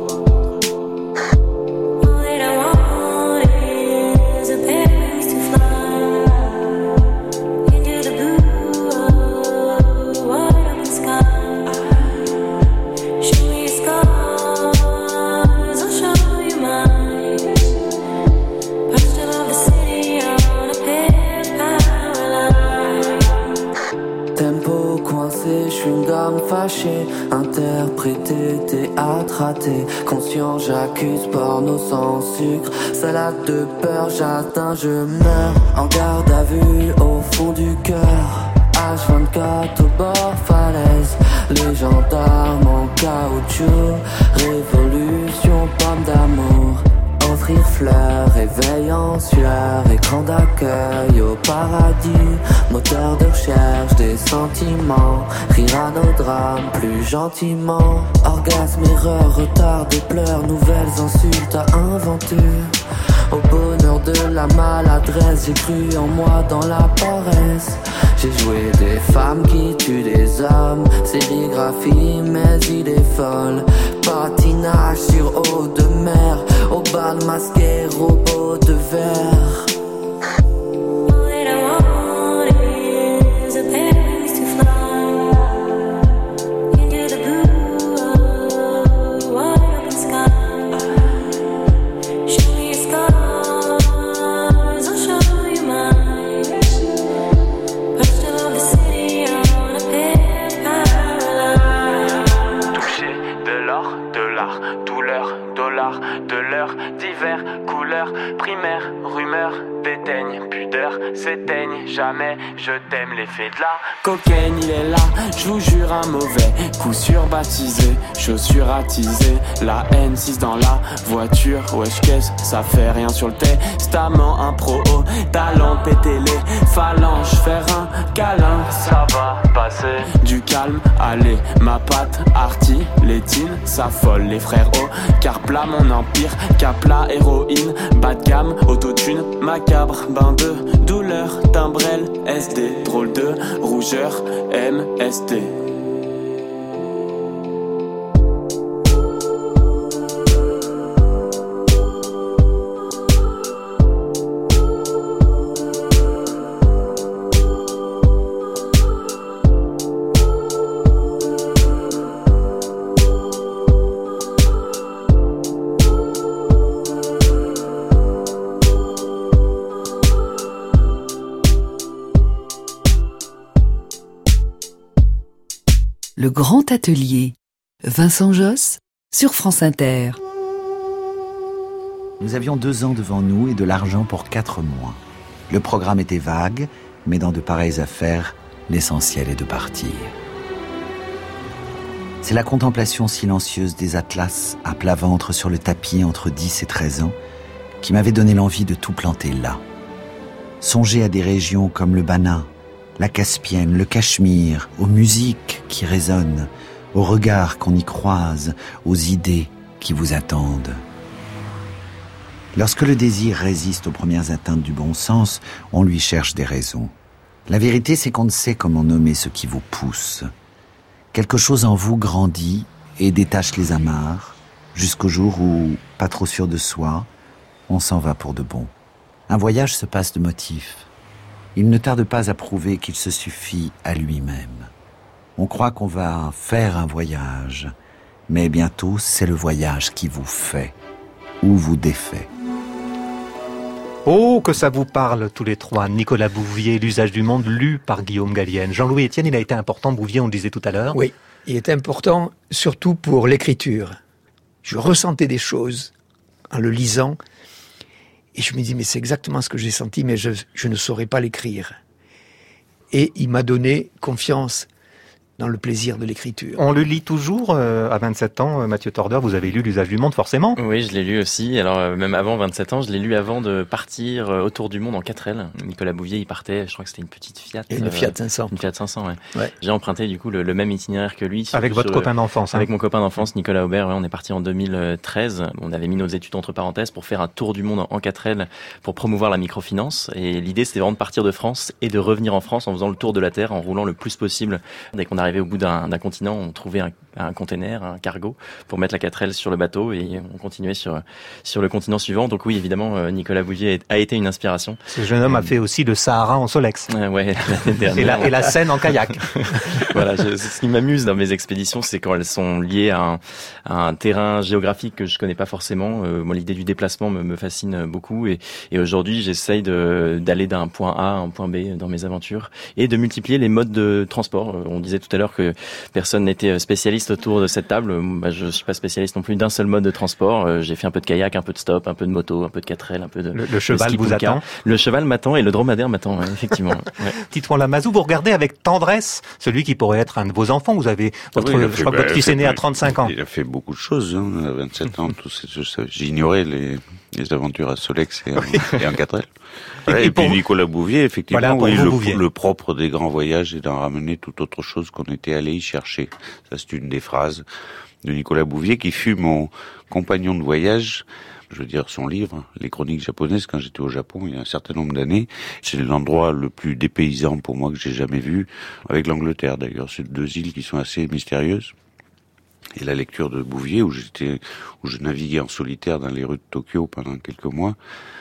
Fâché, interprété, théâtre raté. Conscient, j'accuse porno sans sucre. Salade de peur, j'atteins, je meurs. En garde à vue, au fond du cœur. H24 au bord falaise. Les gendarmes en caoutchouc. Révolution, pomme d'amour. Offrir fleurs, réveil en sueur. Écran d'accueil au paradis. Moteur de recherche des sentiments. Rire à nos drames plus gentiment. Orgasme, erreur, retard, des pleurs. Nouvelles insultes à inventer. Au bonheur de la maladresse, j'ai cru en moi dans la paresse. J'ai joué des femmes qui tuent des hommes. Sérigraphie, mes idées folles. Patinage sur eau de mer. Au bal masqué, robot de verre. De l'heure, divers, couleurs, primaires, rumeurs, dédaigne, pudeur, s'éteignent jamais. Je t'aime, l'effet de la cocaïne, il est là. Je vous jure, un mauvais coup surbaptisé, chaussures attisées, la N6 dans la voiture. Wesh, qu'est-ce ça fait rien sur le testament. Un pro au talent, péter les phalanges, faire un câlin, ça va passer. Du calme, allez, ma patte arti-létine, ça folle les frères au car plat mon empire, capla héroïne, bas de gamme, autotune, macabre, bain de douleur, timbrel, SD, drôle de rougeur, MST. Le Grand Atelier, Vincent Josse, sur France Inter. Nous avions 2 ans devant nous et de l'argent pour 4 mois. Le programme était vague, mais dans de pareilles affaires, l'essentiel est de partir. C'est la contemplation silencieuse des atlas à plat ventre sur le tapis entre 10 et 13 ans qui m'avait donné l'envie de tout planter là. Songer à des régions comme le Banat, la Caspienne, le Cachemire, aux musiques qui résonnent, aux regards qu'on y croise, aux idées qui vous attendent. Lorsque le désir résiste aux premières atteintes du bon sens, on lui cherche des raisons. La vérité, c'est qu'on ne sait comment nommer ce qui vous pousse. Quelque chose en vous grandit et détache les amarres, jusqu'au jour où, pas trop sûr de soi, on s'en va pour de bon. Un voyage se passe de motifs. Il ne tarde pas à prouver qu'il se suffit à lui-même. On croit qu'on va faire un voyage, mais bientôt c'est le voyage qui vous fait ou vous défait. Oh, que ça vous parle tous les trois. Nicolas Bouvier, L'usage du monde, lu par Guillaume Gallienne. Jean-Louis Etienne, il a été important, Bouvier, on le disait tout à l'heure. Oui, il est important surtout pour l'écriture. Je ressentais des choses en le lisant. Et je me dis, mais c'est exactement ce que j'ai senti, mais je ne saurais pas l'écrire. Et il m'a donné confiance dans le plaisir de l'écriture. On le lit toujours à 27 ans, Mathieu Tordeur, vous avez lu L'usage du monde forcément. Oui, je l'ai lu aussi, alors même avant 27 ans, je l'ai lu avant de partir autour du monde en 4L. Nicolas Bouvier, il partait, je crois que c'était une petite Fiat. Une Fiat 500. Une Fiat 500, ouais. J'ai emprunté du coup le même itinéraire que lui. Avec votre copain d'enfance. Avec mon copain d'enfance, Nicolas Aubert, ouais, on est parti en 2013. On avait mis nos études entre parenthèses pour faire un tour du monde en 4L pour promouvoir la microfinance. Et l'idée, c'était vraiment de partir de France et de revenir en France en faisant le tour de la Terre, en roulant le plus possible. Dès qu'on arrivait au bout d'un continent, on trouvait un container, un cargo, pour mettre la 4L sur le bateau et on continuait sur le continent suivant. Donc oui, évidemment, Nicolas Bouvier a été une inspiration. Ce jeune homme a fait aussi le Sahara en Solex. Ouais, l'année dernière. Et la Seine en kayak. Voilà, ce qui m'amuse dans mes expéditions, c'est quand elles sont liées à un terrain géographique que je connais pas forcément. Moi, l'idée du déplacement me fascine beaucoup et aujourd'hui, j'essaye d'aller d'un point A à un point B dans mes aventures et de multiplier les modes de transport. On disait tout à l'heure que personne n'était spécialiste autour de cette table. Je suis pas spécialiste non plus d'un seul mode de transport. J'ai fait un peu de kayak, un peu de stop, un peu de moto, un peu de 4L, un peu de... Le cheval vous attend. Le cheval m'attend et le dromadaire m'attend, effectivement. Ouais. Titouan Lamazou, vous regardez avec tendresse celui qui pourrait être un de vos enfants. Vous avez je crois que votre fils est né à 35 ans. Il a fait beaucoup de choses, à 27 ans. J'ignorais les aventures à Solex et en 4L. Ouais, et puis Nicolas Bouvier, effectivement, voilà, le propre des grands voyages est d'en ramener tout autre chose qu'on était allé y chercher. Ça, c'est une des phrases de Nicolas Bouvier, qui fut mon compagnon de voyage. Je veux dire, son livre, Les Chroniques japonaises, quand j'étais au Japon, il y a un certain nombre d'années. C'est l'endroit le plus dépaysant pour moi que j'ai jamais vu, avec l'Angleterre d'ailleurs. C'est 2 îles qui sont assez mystérieuses. Et la lecture de Bouvier, où je naviguais en solitaire dans les rues de Tokyo pendant quelques mois,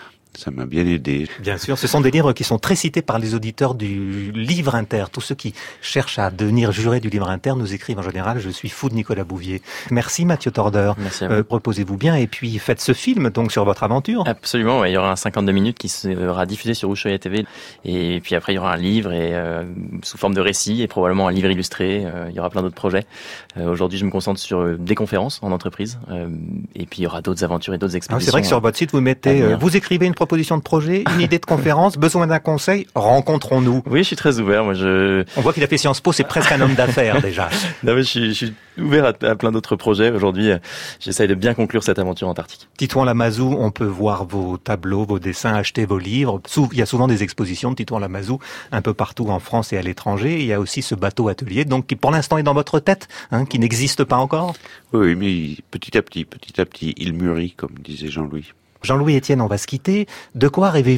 ça m'a bien aidé. Bien sûr, ce sont des livres qui sont très cités par les auditeurs du Livre Inter. Tous ceux qui cherchent à devenir jurés du Livre Inter nous écrivent en général « Je suis fou de Nicolas Bouvier ». Merci Mathieu Tordeur. Merci à vous. Reposez-vous bien et puis faites ce film donc sur votre aventure. Absolument, ouais. Il y aura un 52 minutes qui sera diffusé sur Ushuaïa TV et puis après il y aura un livre et sous forme de récit et probablement un livre illustré. Il y aura plein d'autres projets. Aujourd'hui, je me concentre sur des conférences en entreprise et puis il y aura d'autres aventures et d'autres expéditions. C'est vrai que sur votre site vous mettez, vous écrivez une proposition proposition de projet, une idée de conférence, besoin d'un conseil, rencontrons-nous. Oui, je suis très ouvert. Moi, On voit qu'il a fait Sciences Po, c'est presque un homme d'affaires déjà. Non, mais je suis ouvert à plein d'autres projets. Aujourd'hui, j'essaye de bien conclure cette aventure antarctique. Titouan Lamazou, on peut voir vos tableaux, vos dessins, acheter vos livres. Il y a souvent des expositions de Titouan Lamazou un peu partout en France et à l'étranger. Il y a aussi ce bateau atelier, donc qui pour l'instant est dans votre tête, qui n'existe pas encore. Oui, mais petit à petit, il mûrit, comme disait Jean-Louis. Jean-Louis Etienne, on va se quitter. De quoi rêvez-vous ?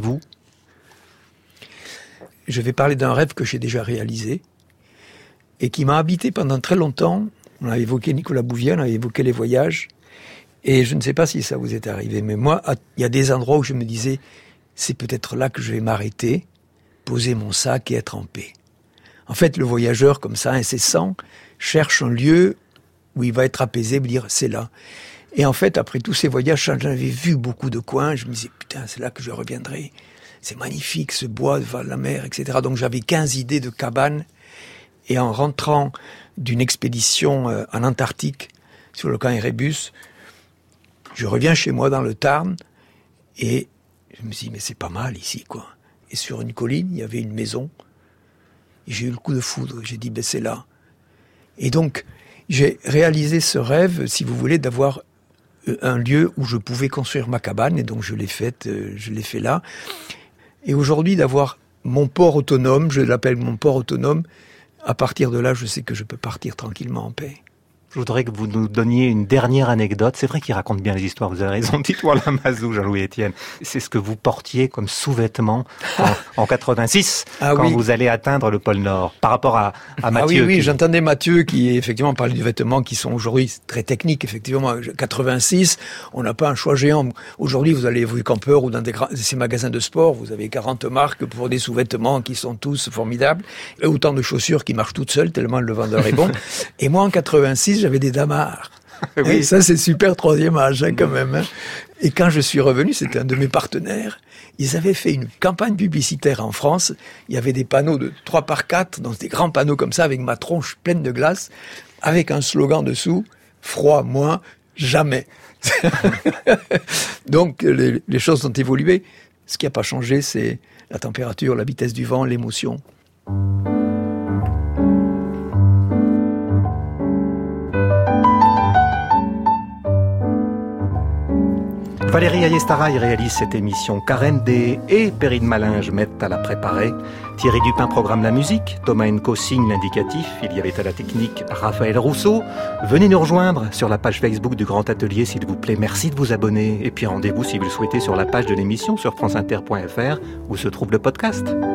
Je vais parler d'un rêve que j'ai déjà réalisé et qui m'a habité pendant très longtemps. On a évoqué Nicolas Bouvier, on a évoqué les voyages. Et je ne sais pas si ça vous est arrivé, mais moi, il y a des endroits où je me disais, c'est peut-être là que je vais m'arrêter, poser mon sac et être en paix. En fait, le voyageur, comme ça, incessant, cherche un lieu où il va être apaisé, me dire, c'est là. Et en fait, après tous ces voyages, j'avais vu beaucoup de coins, je me disais, putain, c'est là que je reviendrai. C'est magnifique, ce bois devant la mer, etc. Donc j'avais 15 idées de cabanes. Et en rentrant d'une expédition en Antarctique, sur le camp Erebus, je reviens chez moi dans le Tarn, et je me dis, mais c'est pas mal ici, quoi. Et sur une colline, il y avait une maison, et j'ai eu le coup de foudre, j'ai dit, ben c'est là. Et donc, j'ai réalisé ce rêve, si vous voulez, d'avoir un lieu où je pouvais construire ma cabane, et donc je l'ai fait là. Et aujourd'hui, d'avoir mon port autonome, je l'appelle mon port autonome, à partir de là, je sais que je peux partir tranquillement en paix. Je voudrais que vous nous donniez une dernière anecdote. C'est vrai qu'il raconte bien les histoires, vous avez raison. Titouan Lamazou, Jean-Louis Etienne. C'est ce que vous portiez comme sous-vêtement en 86, quand vous allez atteindre le pôle Nord. Par rapport à Mathieu. Oui, j'entendais Mathieu qui effectivement parlait du vêtement qui sont aujourd'hui très techniques. Effectivement, 86, on n'a pas un choix géant. Aujourd'hui, vous allez au Camper ou dans ces magasins de sport, vous avez 40 marques pour des sous-vêtements qui sont tous formidables. Et autant de chaussures qui marchent toutes seules, tellement le vendeur est bon. Et moi, en 86, j'avais des damarres. Oui. Et ça, c'est super troisième âge, quand même. Et quand je suis revenu, c'était un de mes partenaires. Ils avaient fait une campagne publicitaire en France. Il y avait des panneaux de 3x4, dans des grands panneaux comme ça, avec ma tronche pleine de glace, avec un slogan dessous, froid, moins, jamais. Donc, les choses ont évolué. Ce qui n'a pas changé, c'est la température, la vitesse du vent, l'émotion. Valérie Ayestaraï réalise cette émission. Karen Day et Perrine Malinge mettent à la préparer. Thierry Dupin programme la musique. Thomas Enco signe l'indicatif. Il y avait à la technique Raphaël Rousseau. Venez nous rejoindre sur la page Facebook du Grand Atelier, s'il vous plaît. Merci de vous abonner. Et puis rendez-vous, si vous le souhaitez, sur la page de l'émission sur franceinter.fr où se trouve le podcast.